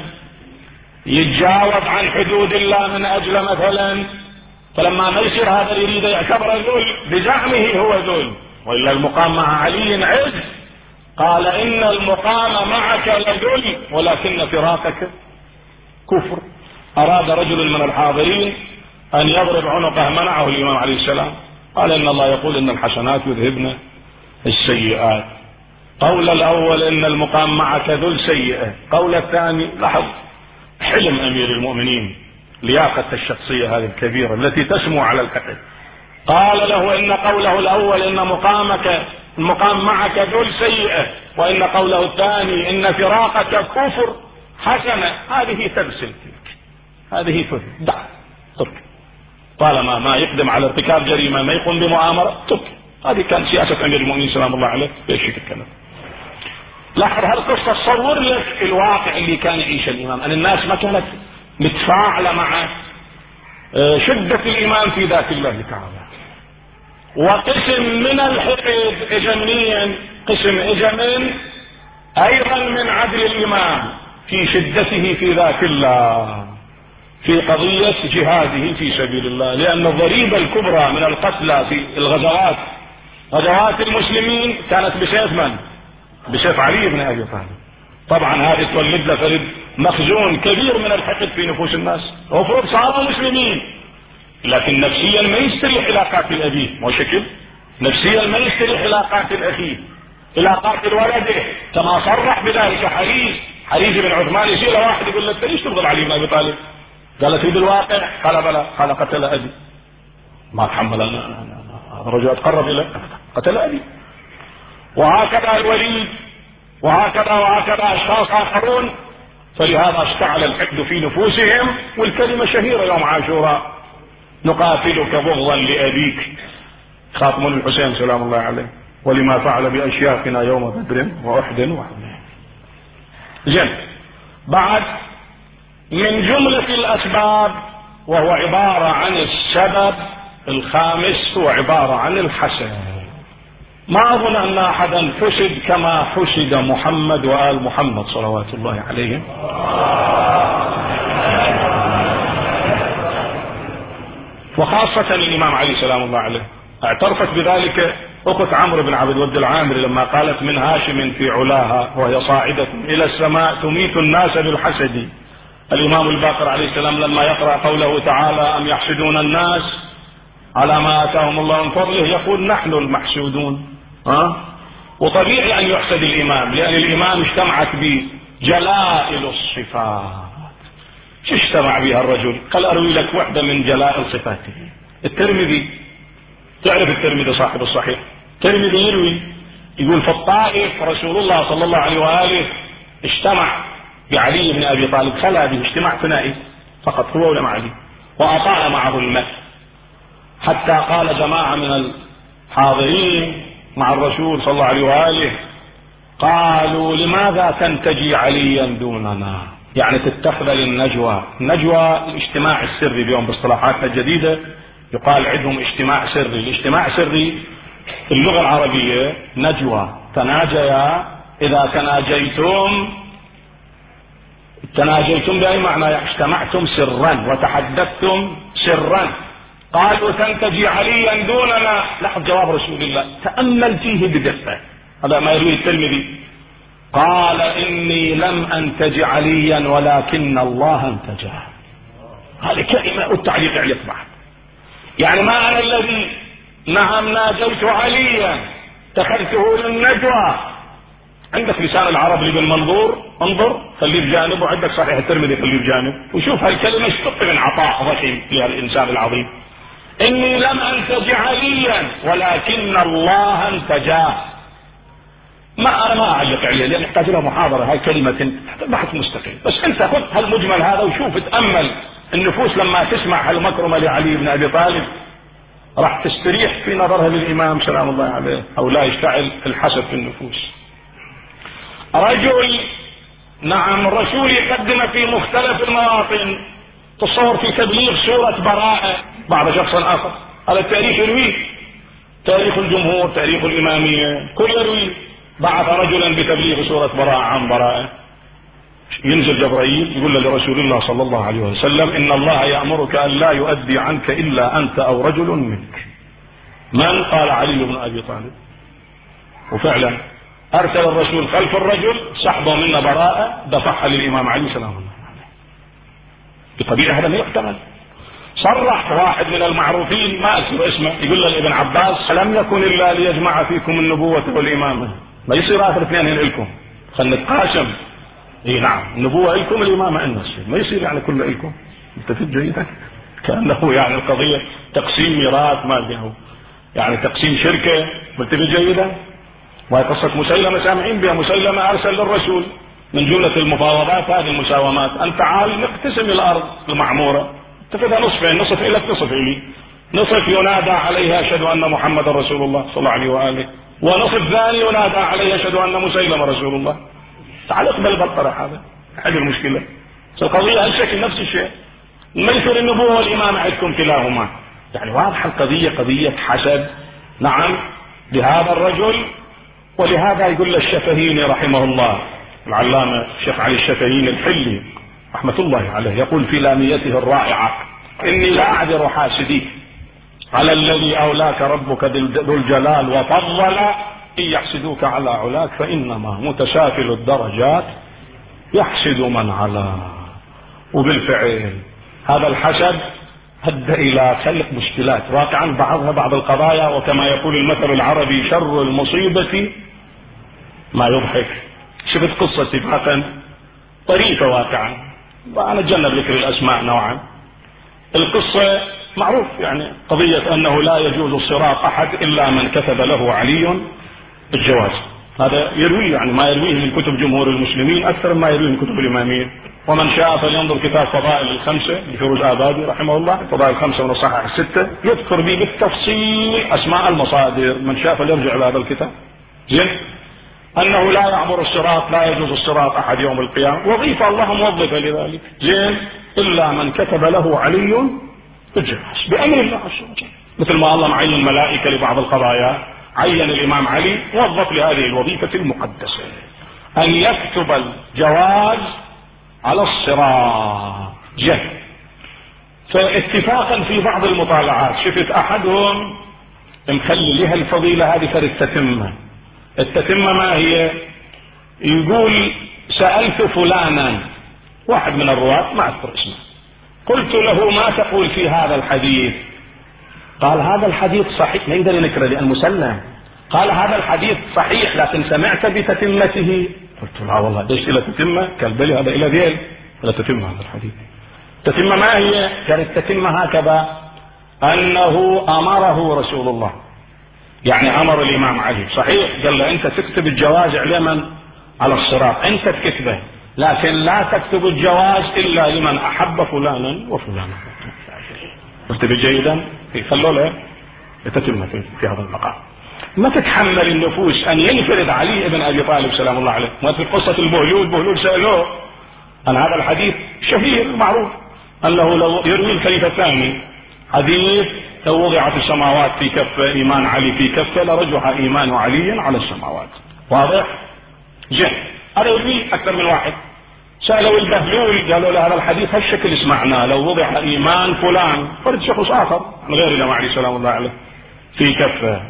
S1: يتجاوز عن حدود الله من اجل مثلا. فلما ما يصير هذا يريد يعتبر ذل بزعمه هو ذل، والا المقام مع علي عز. قال ان المقام معك لذل ولكن فراقك كفر. اراد رجل من الحاضرين ان يضرب عنقه، منعه الامام عليه السلام. قال ان الله يقول ان الحسنات يذهبن السيئات. قول الاول ان المقام معك ذل سيئة، قول الثاني لاحظ حلم امير المؤمنين، لياقة الشخصية هذه الكبيرة التي تسمو على الحقد. قال له ان قوله الاول ان مقامك المقام معك ذل سيئة، وان قوله الثاني ان فراقك كفر حسنة. هذه ترسل، هذه ترك، دع ترك. طالما ما يقدم على ارتكاب جريمة، ما يقوم بمؤامرة، ترك. هذه كانت سياسة امير المؤمنين سلام الله عليه بهالشكل الكلام. لاحظ هالقصة، تصور لك الواقع اللي كان يعيش الامام، ان الناس ما كانت متفاعلة مع شدة الإيمان في ذات الله تعالى. وقسم من الحقد اجا منين؟ قسم اجا من ايضا من عدل الامام في شدته في ذات الله، في قضية جهاده في سبيل الله. لان الضريبة الكبرى من القتلى في الغزوات، غزوات المسلمين، كانت بسيف من؟ بسيف علي بن ابي طالب. طبعا هذه تولد له فرد مخزون كبير من الحقد في نفوس الناس. المفروض صاروا مسلمين، لكن نفسيا ما يستريح الى قاتل ابيه، مو شكل نفسيا ما يستريح الى قاتل اخيه، الى قاتل ولده، كما صرح بذلك حريز حريز بن عثمان. يصير واحد يقول له ليش تبغض علي بن ابي طالب؟ قال في بالواقع، قال بلى، قال قتل ابي. ما تحمل انا هذا الرجل اتقرب اليه، قتل ابي. وهكذا الوليد، وهكذا وهكذا اشخاص اخرون. فلهذا اشتعل الحقد في نفوسهم. والكلمة شهيرة يوم عاشوراء: نقاتلك بغضا لابيك خاتم الحسين سلام الله عليه، ولما فعل باشياخنا يوم بدر واحد وحنين. زين، بعد من جملة الاسباب، وهو عبارة عن السبب الخامس، هو عبارة عن الحسد. ما اظن ان احدا حسد كما حسد محمد وآل محمد صلوات الله عليهم. وخاصة الامام علي سلام الله عليه. اعترفت بذلك اخت عمرو بن عبد الود العامري لما قالت: من هاشم في علاها وهي صاعدة الى السماء تميت الناس بالحسد. الامام الباقر عليه السلام لما يقرأ قوله تعالى: ام يحسدون الناس على ما اتاهم الله من فضله، يقول: نحن المحسودون. ها؟ وطبيعي ان يحسد الامام، لان الامام اجتمعت بجلائل الصفات. شو اجتمع بها الرجل؟ قال: اروي لك واحدة من جلائل صفاته. الترمذي، تعرف الترمذي صاحب الصحيح، الترمذي يروي يقول: في الطائف رسول الله صلى الله عليه وآله اجتمع بعلي بن ابي طالب، خلا به اجتماع ثنائي فقط، هو ولا علي، واطال معه الماء، حتى قال جماعة من الحاضرين مع الرسول صلى الله عليه وآله: قالوا لماذا تنتجي عليا دوننا؟ يعني تتخذل النجوى. النجوى الاجتماع السري، اليوم باصطلاحاتنا الجديدة يقال عندهم اجتماع سري. الاجتماع السري في اللغة العربية نجوى، تناجيا. اذا تناجيتم، تناجيتم بأي معنى؟ اجتمعتم سرا وتحدثتم سرا. قالوا: تنتجي عليا دوننا. لاحظ جواب رسول الله، تأمل فيه بدقة، هذا ما يروي الترمذي. قال: اني لم انتج عليا ولكن الله انتجه. هذه كلمة والتعليق يطبع، يعني ما انا الذي نعم ناجيت عليا، اتخذته للنجوى. عندك لسان العرب اللي بالمنظور، انظر خليه بجانب، وعندك صحيح الترمذي خليه بجانب، وشوف هالكلمة اشتق من عطاء ضخم لهالانسان العظيم. اني لم انتج عليا ولكن الله انتجاه. ما أنا ما أعلق عليه لأن يحتاج له محاضرة، هاي كلمة بحث مستقل. بس أنت خذ هالمجمل هذا وشوف، تأمل النفوس لما تسمع هالمكرمة لعلي بن أبي طالب راح تستريح في نظرها للإمام سلام الله عليه، أو لا يشتعل الحسد في النفوس. رجل نعم الرسول يقدم في مختلف المواطن، تصور في تبليغ سورة براءة بعد شخص آخر، هذا التاريخ يرويه، تاريخ الجمهور، تاريخ الإمامية، كل يرويه. بعث رجلا بتبليغ سورة براءة عن براءة، ينزل جبرائيل يقول لرسول الله صلى الله عليه وسلم إن الله يأمرك أن لا يؤدي عنك إلا أنت أو رجل منك. من؟ قال علي بن أبي طالب. وفعلا أرسل الرسول خلف الرجل، سحبه منا براءة، دفعها للإمام علي سلام الله عليه. بطبيعة هذا لا يحتمل. صرح واحد من المعروفين ما أذكر اسمه يقول لابن عباس لم يكن إلا ليجمع فيكم النبوة والإمامة، ما يصير آخر اثنين لكم، خلنا نتقاسم. اي نعم النبوة لكم الإمامة عندنا، ما يصير يعني كله لكم. ملتفت جيدا كأنه يعني القضية تقسيم ميراث ما له، يعني تقسيم شركة. ملتفت جيدا. وهي قصة مسيلمة سامعين بها. مسيلمة أرسل للرسول من جملة المفاوضات هذه المساومات أن تعال نقتسم الأرض المعمورة، اتفقها نصفين، نصف إليك نصف إلي. نصف ينادى عليها أشهد أن محمد رسول الله صلى الله عليه وآله، ونصف ثاني ينادى عليها أشهد أن مسيلمة رسول الله. تعال اقبل بالطرح هذا، هذه المشكلة. القضية هالشكل نفس الشيء، ما يصير النبوة والإمام عندكم كلاهما. يعني واضحة القضية، قضية حسد نعم لهذا الرجل. ولهذا يقول الشفهيني رحمه الله، العلامة الشيخ علي الشفهيني الحلي رحمة الله عليه، يقول في لاميته الرائعة إني لا أعذر حاسديك على الذي أولاك ربك ذو الجلال وفضل، إن يحسدوك على علاك فإنما متسافل الدرجات يحسد من علا. وبالفعل هذا الحسد هد إلى خلق مشكلات واقعا، بعضها بعض القضايا، وكما يقول المثل العربي شر المصيبة ما يضحك. شفت قصة اتفاقا طريفة واقعا، وأنا أتجنب ذكر الأسماء نوعا. القصة معروف يعني قضية أنه لا يجوز الصراط أحد إلا من كتب له علي الجواز. هذا يرويه يعني ما يرويه من كتب جمهور المسلمين أكثر ما يرويه من كتب الإمامية. ومن شاء فلينظر كتاب فضائل الخمسة لفيروز آبادي رحمه الله، فضائل الخمسة من الصحاح الستة، يذكر به بالتفصيل أسماء المصادر. من شاء فليرجع لهذا الكتاب. زين أنه لا يعبر الصراط، لا يجوز الصراط أحد يوم القيامة، وظيفة الله موظفة لذلك. زين إلا من كتب له علي الجواز بأمر الله عز وجل، مثل ما الله معين ملائكة لبعض القضايا، عين الإمام علي وظف لهذه الوظيفة المقدسة أن يكتب الجواز على الصراط. جه فاتفاقا في بعض المطالعات شفت أحدهم مخلي لها الفضيلة هذه فرد تتمة. التتمة ما هي؟ يقول سألت فلانا، واحد من الرواة ما أذكر اسمه، قلت له ما تقول في هذا الحديث؟ قال هذا الحديث صحيح، ما يقدر ينكره لأن مسلم. قال هذا الحديث صحيح لكن سمعت بتتمته. قلت لا والله ليش إلى تتمة؟ قال بلي هذا إلى ذيل ولا تتمة هذا الحديث. تتمة ما هي؟ كانت تتمة هكذا أنه أمره رسول الله، يعني أمر الإمام علي صحيح، قال له أنت تكتب الجواز علما على الصراط، أنت تكتبه، لكن لا تكتب الجواز إلا لمن أحب فلانا وفلانا. اكتب جيدا، خلوا له تتمة في هذا المقام. ما تتحمل النفوس أن ينفرد علي بن أبي طالب سلام الله عليه. ما في قصة البهلول، بهلول سألوه عن هذا الحديث شهير معروف أنه لو يروي الخليفة الثاني حديث لو وضعت السماوات في كفة إيمان علي في كفة لرجح إيمان علي على السماوات. واضح؟ جه هذا يروي أكثر من واحد. سألوا البهلول قالوا له هذا الحديث هالشكل اسمعنا لو وضع إيمان فلان فرد شخص آخر من غير الإمام علي سلام الله عليه في كفة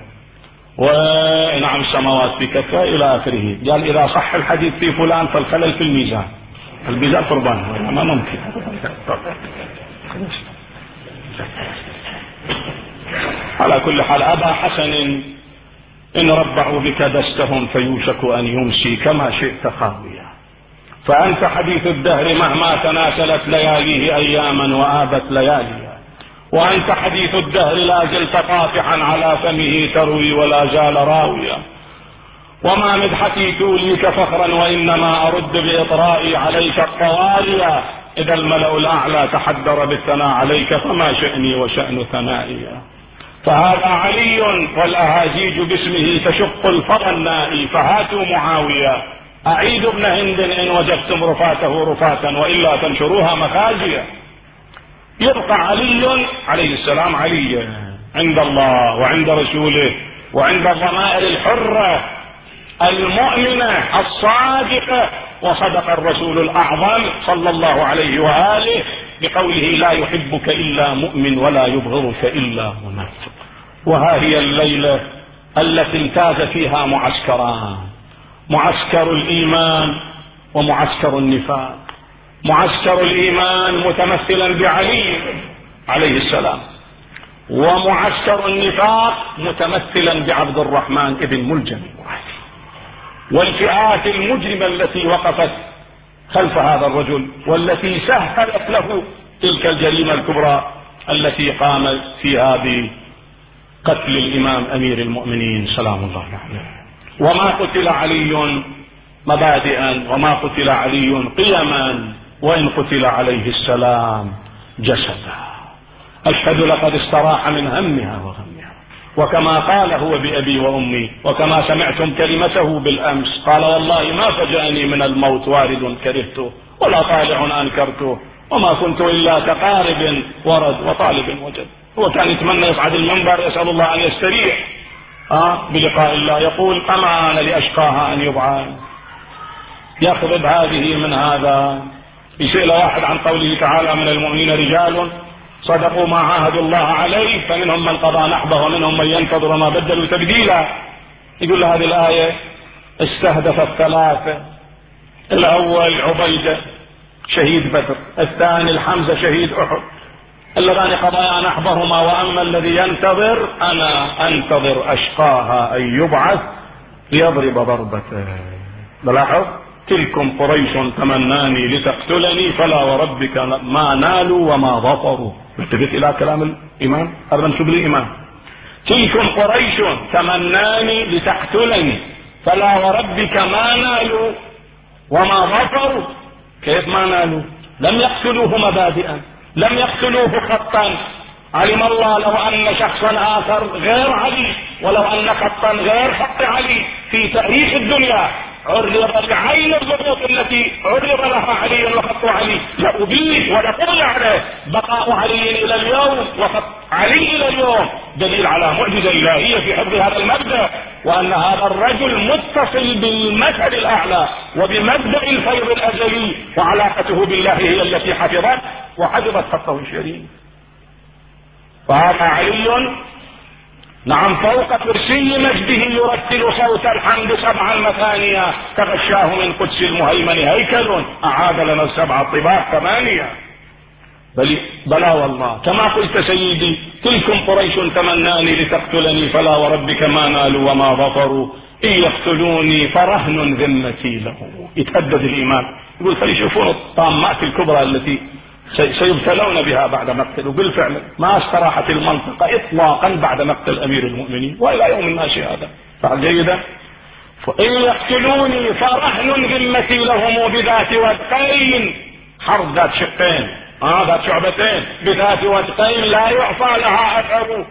S1: ونعم السماوات في كفة إلى آخره. قال إذا صح الحديث في فلان فالخلل في الميزان، الميزان قربان ما ممكن. على كل حال أبا حسن إن ربعوا بك دستهم فيوشك أن يمسي كما شئت خاويا، فأنت حديث الدهر مهما تناسلت لياليه أياما وآبت لياليا، وأنت حديث الدهر لا زلت قاطعا على فمه تروي ولا زال راويا، وما مدحتي توليك فخرا وإنما أرد بإطرائي عليك الطوالي، إذا الملأ الأعلى تحدر بالثناء عليك فما شأني وشأن ثنائي. فهذا علي والأهازيج باسمه تشق الفضى النائي، فهاتوا معاوية أعيد ابن هند إن وجدتم رفاته رفاتا وإلا تنشروها مخازيا. يبقى علي عليه السلام علي عند الله وعند رسوله وعند الضمائر الحرة المؤمنة الصادقة. وصدق الرسول الأعظم صلى الله عليه وآله بقوله لا يحبك إلا مؤمن ولا يبغضك إلا منافق. وها هي الليلة التي امتاز فيها معسكران، معسكر الإيمان ومعسكر النفاق. معسكر الإيمان متمثلا بعلي عليه السلام، ومعسكر النفاق متمثلا بعبد الرحمن ابن ملجم والفئات المجرمة التي وقفت خلف هذا الرجل والتي سهلت له تلك الجريمة الكبرى التي قام فيها بقتل الإمام أمير المؤمنين سلام الله عليه. وما قتل علي مبادئا وما قتل علي قيما، وإن قتل عليه السلام جسدا. أشهد لقد استراح من همها وغمها، وكما قال هو بأبي وأمي، وكما سمعتم كلمته بالأمس قال والله ما فجأني من الموت وارد كرهته ولا طالع أنكرته وما كنت إلا كقارب ورد وطالب وجد. هو كان يتمنى يصعد المنبر يسأل الله أن يستريح آه بلقاء الله، يقول أما أنا لأشقاها أن يبعث. يخرب هذه من هذا. يسأل واحد عن قوله تعالى من المؤمنين رجال صدقوا ما عاهدوا الله عليه فمنهم من قضى نحبه ومنهم من ينتظر ما بدلوا تبديلا. يقول هذه الآية استهدفت ثلاثة: الأول عبيدة شهيد بدر، الثاني الحمزة شهيد أحد، اللذان قضايا نحبهما، وأما الذي ينتظر أنا أنتظر أشقاها أن يبعث ليضرب ضربته. بلاحظ تلكم قريش تمناني لتقتلني فلا وربك ما نالوا وما ظفروا. التفت إلى كلام الإمام، هذا منسوب للإمام. تلكم قريش تمناني لتقتلني فلا وربك ما نالوا وما ظفروا. كيف ما نالوا؟ لم يقتلوه مبادئا، لم يقتلوه خطا. علم الله لو أن شخصا آخر غير علي ولو أن خطا غير خط علي في تاريخ الدنيا عرض بعين الضغوط التي عرض لها علي وخط علي لأبيه ولقول عليه بقاء علي إلى اليوم وخط علي إلى اليوم دليل على معجزة إلهية في حفظ هذا المبدأ، وأن هذا الرجل متصل بالمثل الأعلى وبمبدأ الفيض الأزلي، وعلاقته بالله هي التي حفظت وحفظت خطه الشريف. وهذا علي نعم فوق كرسي مجده يرتل صوت الحمد سبعا مثانية تغشاه من قدس المهيمن هيكل أعاد لنا السبع الطباق ثمانية. بل بلا والله كما قلت سيدي تلكم قريش تمناني لتقتلني فلا وربك ما نالوا وما ظفروا إن يقتلوني فرهن ذمتي له. يتهدد الإيمان يقول فليشوفون الطامات الكبرى التي سيبتلون بها بعد مقتل. وبالفعل ما استراحت المنطقة إطلاقا بعد مقتل أمير المؤمنين وإلى يوم الناس هذا. فعل جيدا فإن يقتلوني فرهن ذمتي لهم بذات ودقين، حرب ذات شقين آه ذات شعبتين بذات ودقين لا يعفى لها أثر.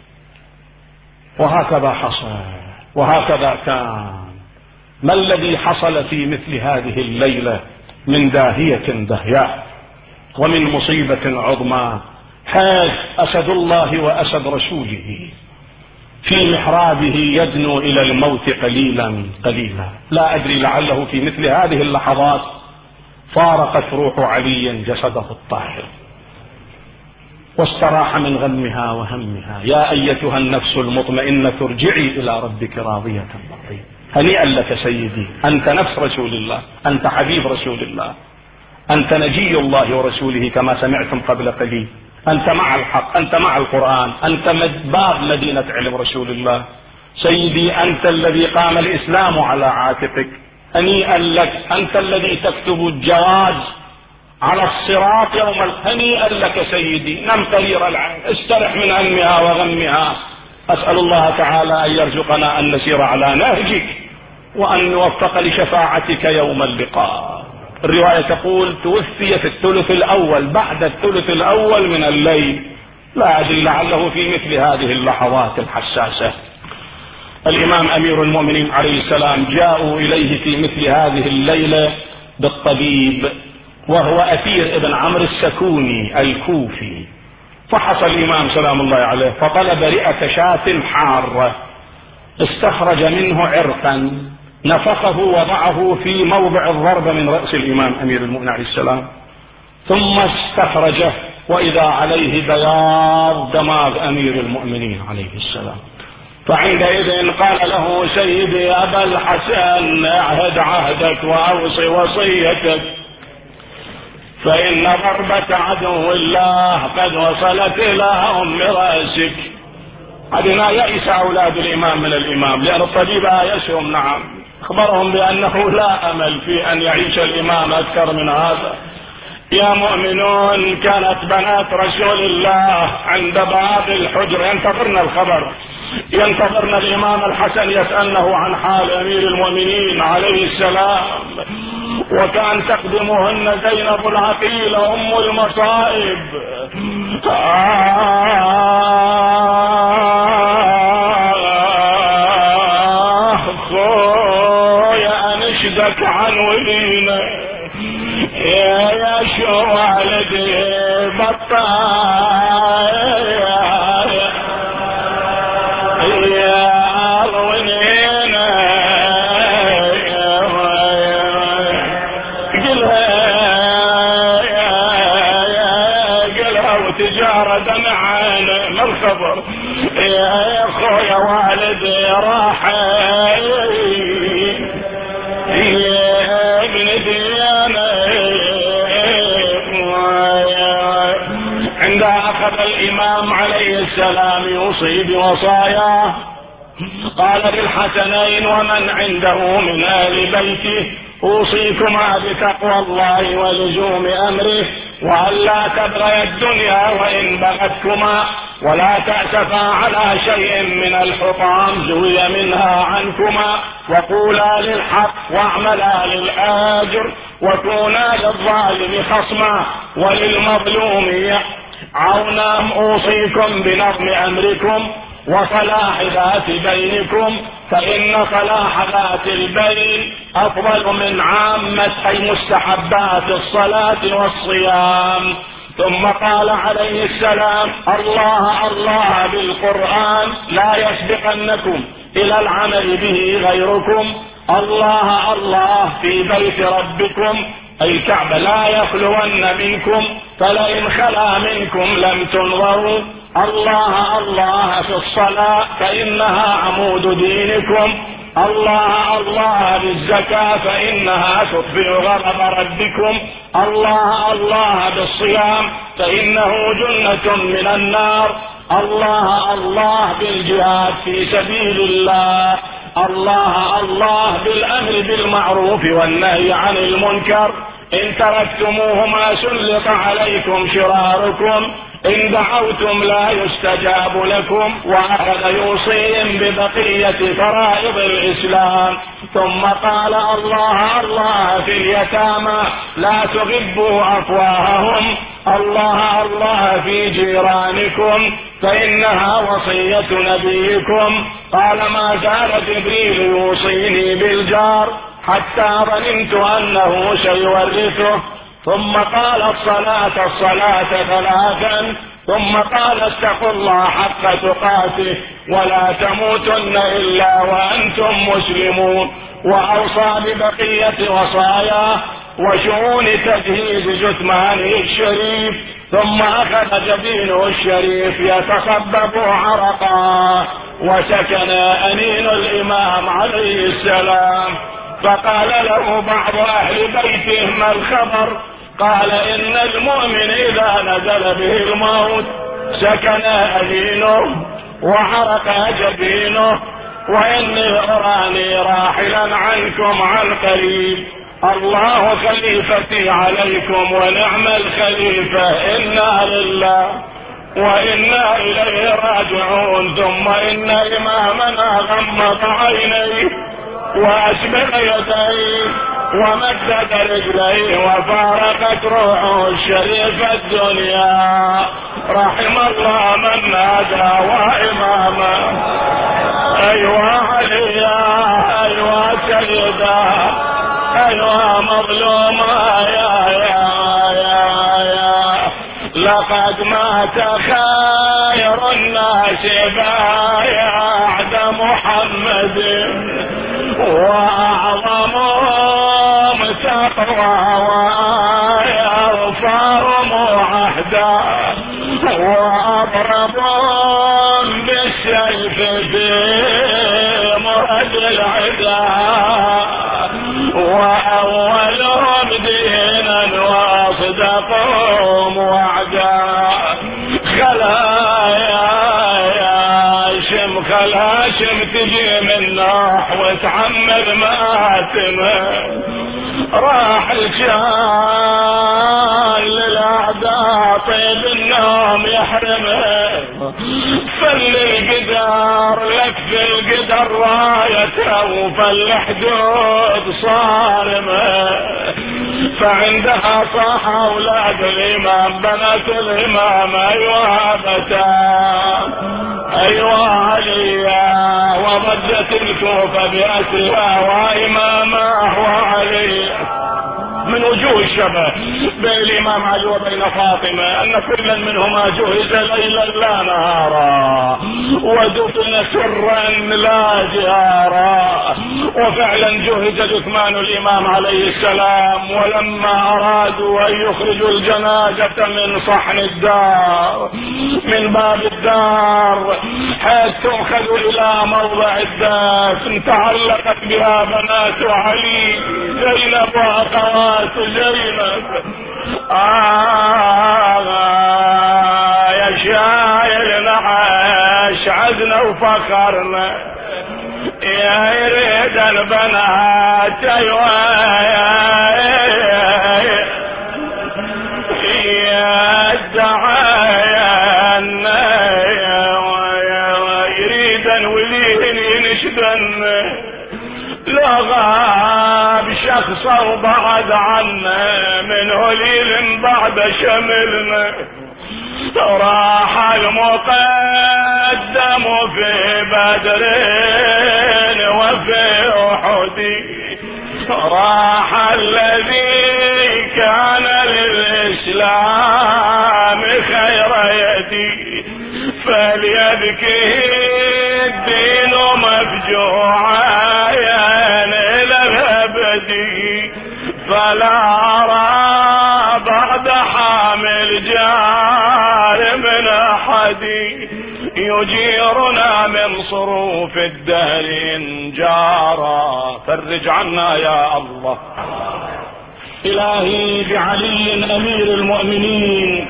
S1: وهكذا حصل وهكذا كان. ما الذي حصل في مثل هذه الليلة من داهية دهياء ومن مصيبة عظمى؟ حاج أسد الله وأسد رسوله في محرابه يدنو إلى الموت قليلا قليلا. لا أدري لعله في مثل هذه اللحظات فارقت روح علي جسده الطاهر واستراح من غمها وهمها. يا أيتها النفس المطمئنة ارجعي إلى ربك راضية مرضية. هنيئا لك سيدي، أنت نفس رسول الله، أنت حبيب رسول الله، أنت نجي الله ورسوله كما سمعتم قبل قليل، أنت مع الحق، أنت مع القرآن، أنت باب مدينة علم رسول الله. سيدي أنت الذي قام الإسلام على عاتقك، هنيئا لك، أنت الذي تكتب الجواز على الصراط يوم هنيئا لك سيدي. نم قرير العين، استرح من همها وغمها. أسأل الله تعالى أن يرزقنا أن نسير على نهجك وأن يوفق لشفاعتك يوم اللقاء. الرواية تقول توفي في الثلث الأول، بعد الثلث الأول من الليل. لا أدري لعله في مثل هذه اللحظات الحساسة. الإمام أمير المؤمنين عليه السلام جاءوا إليه في مثل هذه الليلة بالطبيب، وهو أثير ابن عمرو السكوني الكوفي. فحص الإمام سلام الله عليه فطلب رئة شاة حارة، استخرج منه عرقا، نفخه وضعه في موضع الضرب من رأس الإمام أمير المؤمنين عليه السلام، ثم استخرجه وإذا عليه بياض دماغ أمير المؤمنين عليه السلام. فعندئذ قال له سيدي أبا الحسن اعهد عهدك وأوصي وصيتك، فإن ضربة عدو الله قد وصلت إلى أم رأسك. عدنا يئس أولاد الإمام من الإمام، لأن الطبيب آيسهم، نعم أخبرهم بأنه لا أمل في أن يعيش الإمام أكثر من هذا. يا مؤمنون، كانت بنات رسول الله عند باب الحجر ينتظرن الخبر، ينتظرن الإمام الحسن يسألنه عن حال أمير المؤمنين عليه السلام، وكان تقدمهن زينب العقيلة أم المصائب. خويا أنشدك عن ولينا يا شو والدي بطال يا ونينا، قلها وتجارة دمعانا ما الخبر يا خويا والدي راح يا ابن ديانا. عندها أخذ الإمام عليه السلام يوصي بوصاياه، قال للحسنين ومن عنده من آل بيته أوصيكما بتقوى الله ولزوم أمره، وألا تبغي الدنيا وإن بغتكما، ولا تأسفا على شيء من الحطام زوي منها عنكما، وقولا للحق واعملا للآجر، وكونا للظالم خصما وللمظلوم عونا. أوصيكم بنظم أمركم وصلاح ذات بينكم، فإن صلاح ذات البين أفضل من عامة أي مستحبات الصلاة والصيام. ثم قال عليه السلام الله الله بالقرآن لا يسبقنكم إلى العمل به غيركم، الله الله في بيت ربكم أي الكعبة لا يخلون منكم، فلئن خلا منكم لم تنظروا، الله الله في الصلاة فإنها عمود دينكم، الله الله بالزكاة فإنها تطفئ غضب ربكم، الله الله بالصيام فإنه جنة من النار، الله الله بالجهاد في سبيل الله، الله الله بالأمر بالمعروف والنهي عن المنكر، إن تركتموهما سلط عليكم شراركم، إن دعوتم لا يستجاب لكم، وأخذ يوصيهم ببقية فرائض الإسلام. ثم قال الله الله في اليتامى لا تغبوا أفواههم، الله الله في جيرانكم فإنها وصية نبيكم. قال ما زال جبريل يوصيني بالجار حتى ظننت أنه سيورثه. ثم قال الصلاة الصلاة ثلاثا، ثم قال اتقوا الله حق تقاته ولا تموتن إلا وأنتم مسلمون. وأوصى ببقية وصاياه وشؤون تجهيز جثمانه الشريف. ثم أخذ جبينه الشريف يتصبب عرقا، وسكن أنين الإمام عليه السلام. فقال له بعض أهل بيته ما الخبر؟ قال إن المؤمن إذا نزل به الموت سكن أنينه وعرق جبينه، وإني أراني راحلا عنكم عن قريب، الله خليفتي عليكم ونعم الخليفة، إنا لله وإنا إليه راجعون. ثم إن إمامنا غمض عينيه وأسبغ يديه ومدد رجليه وفارقت روحه الشريف الدنيا. رحم الله من نادى وإماما. أيوا عليا أيوا سيدا أيوا مظلوما يا يا يا يا لقد مات خير الناس بعد محمد وأعظمهم تقوى وأغفرهم عهدا وأضربهم بالسيف في مرد العدا وأولهم دينا وأصدقهم وعدا. خلايا يا شم خلاشم تجي من نوح وتعمد ماتمه. راح الجان للأعداء طيب النوم يحرمه. فل القدر لك في القدر رايته وفل حدود صارمه. فعندها صاح أولاد الإمام بنات الإمام أيوة بتان أيوة عليا وضجت الكوفة بأسرها وإمامه وعلي. من وجوه الشبه بين الإمام علي وبين فاطمة أن كلا منهما جهز ليلا لا نهارا ودفن سرا لا جهارا. وفعلا جهز جثمان الإمام عليه السلام. ولما أرادوا أن يخرجوا الجنازة من صحن الدار من باب الدار حيث تؤخذ إلى موضع الدفن تعلقت بها بنات علي زينب وأخوات زينب. آه يا شايلنا عاش عدنا وفخرنا يا يريد البنات أيوة يا الدعايا يريد الولين ينشدن لو غاب شخص وبعد عنا من هليل بعد شملنا. راح المقدم في بدرين وفي أحد راح الذي كان للإسلام خير يدي فليبكي الدين مفجوعا إلى الأبد. فلا أرى بعد حامل جار من أحد يجيرنا من صروف الدهر جارا. فرج عنا يا الله. إلهي بعلي أمير المؤمنين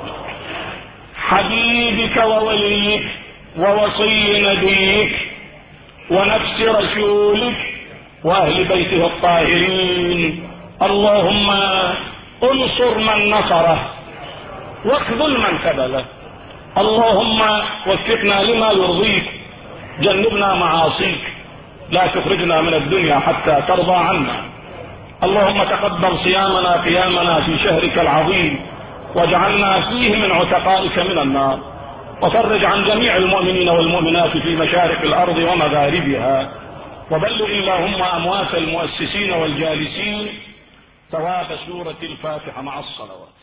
S1: حبيبك ووليك ووصي نبيك ونفس رسولك وأهل بيته الطاهرين. اللهم انصر من نصره واخذل من خذله. اللهم وفقنا لما يرضيك جنبنا معاصيك لا تخرجنا من الدنيا حتى ترضى عنا. اللهم تقبل صيامنا قيامنا في شهرك العظيم واجعلنا فيه من عتقائك من النار. وفرج عن جميع المؤمنين والمؤمنات في مشارق الأرض ومغاربها. وبلغ اللهم أموات المؤسسين والجالسين ثواب سورة الفاتحة مع الصلوات.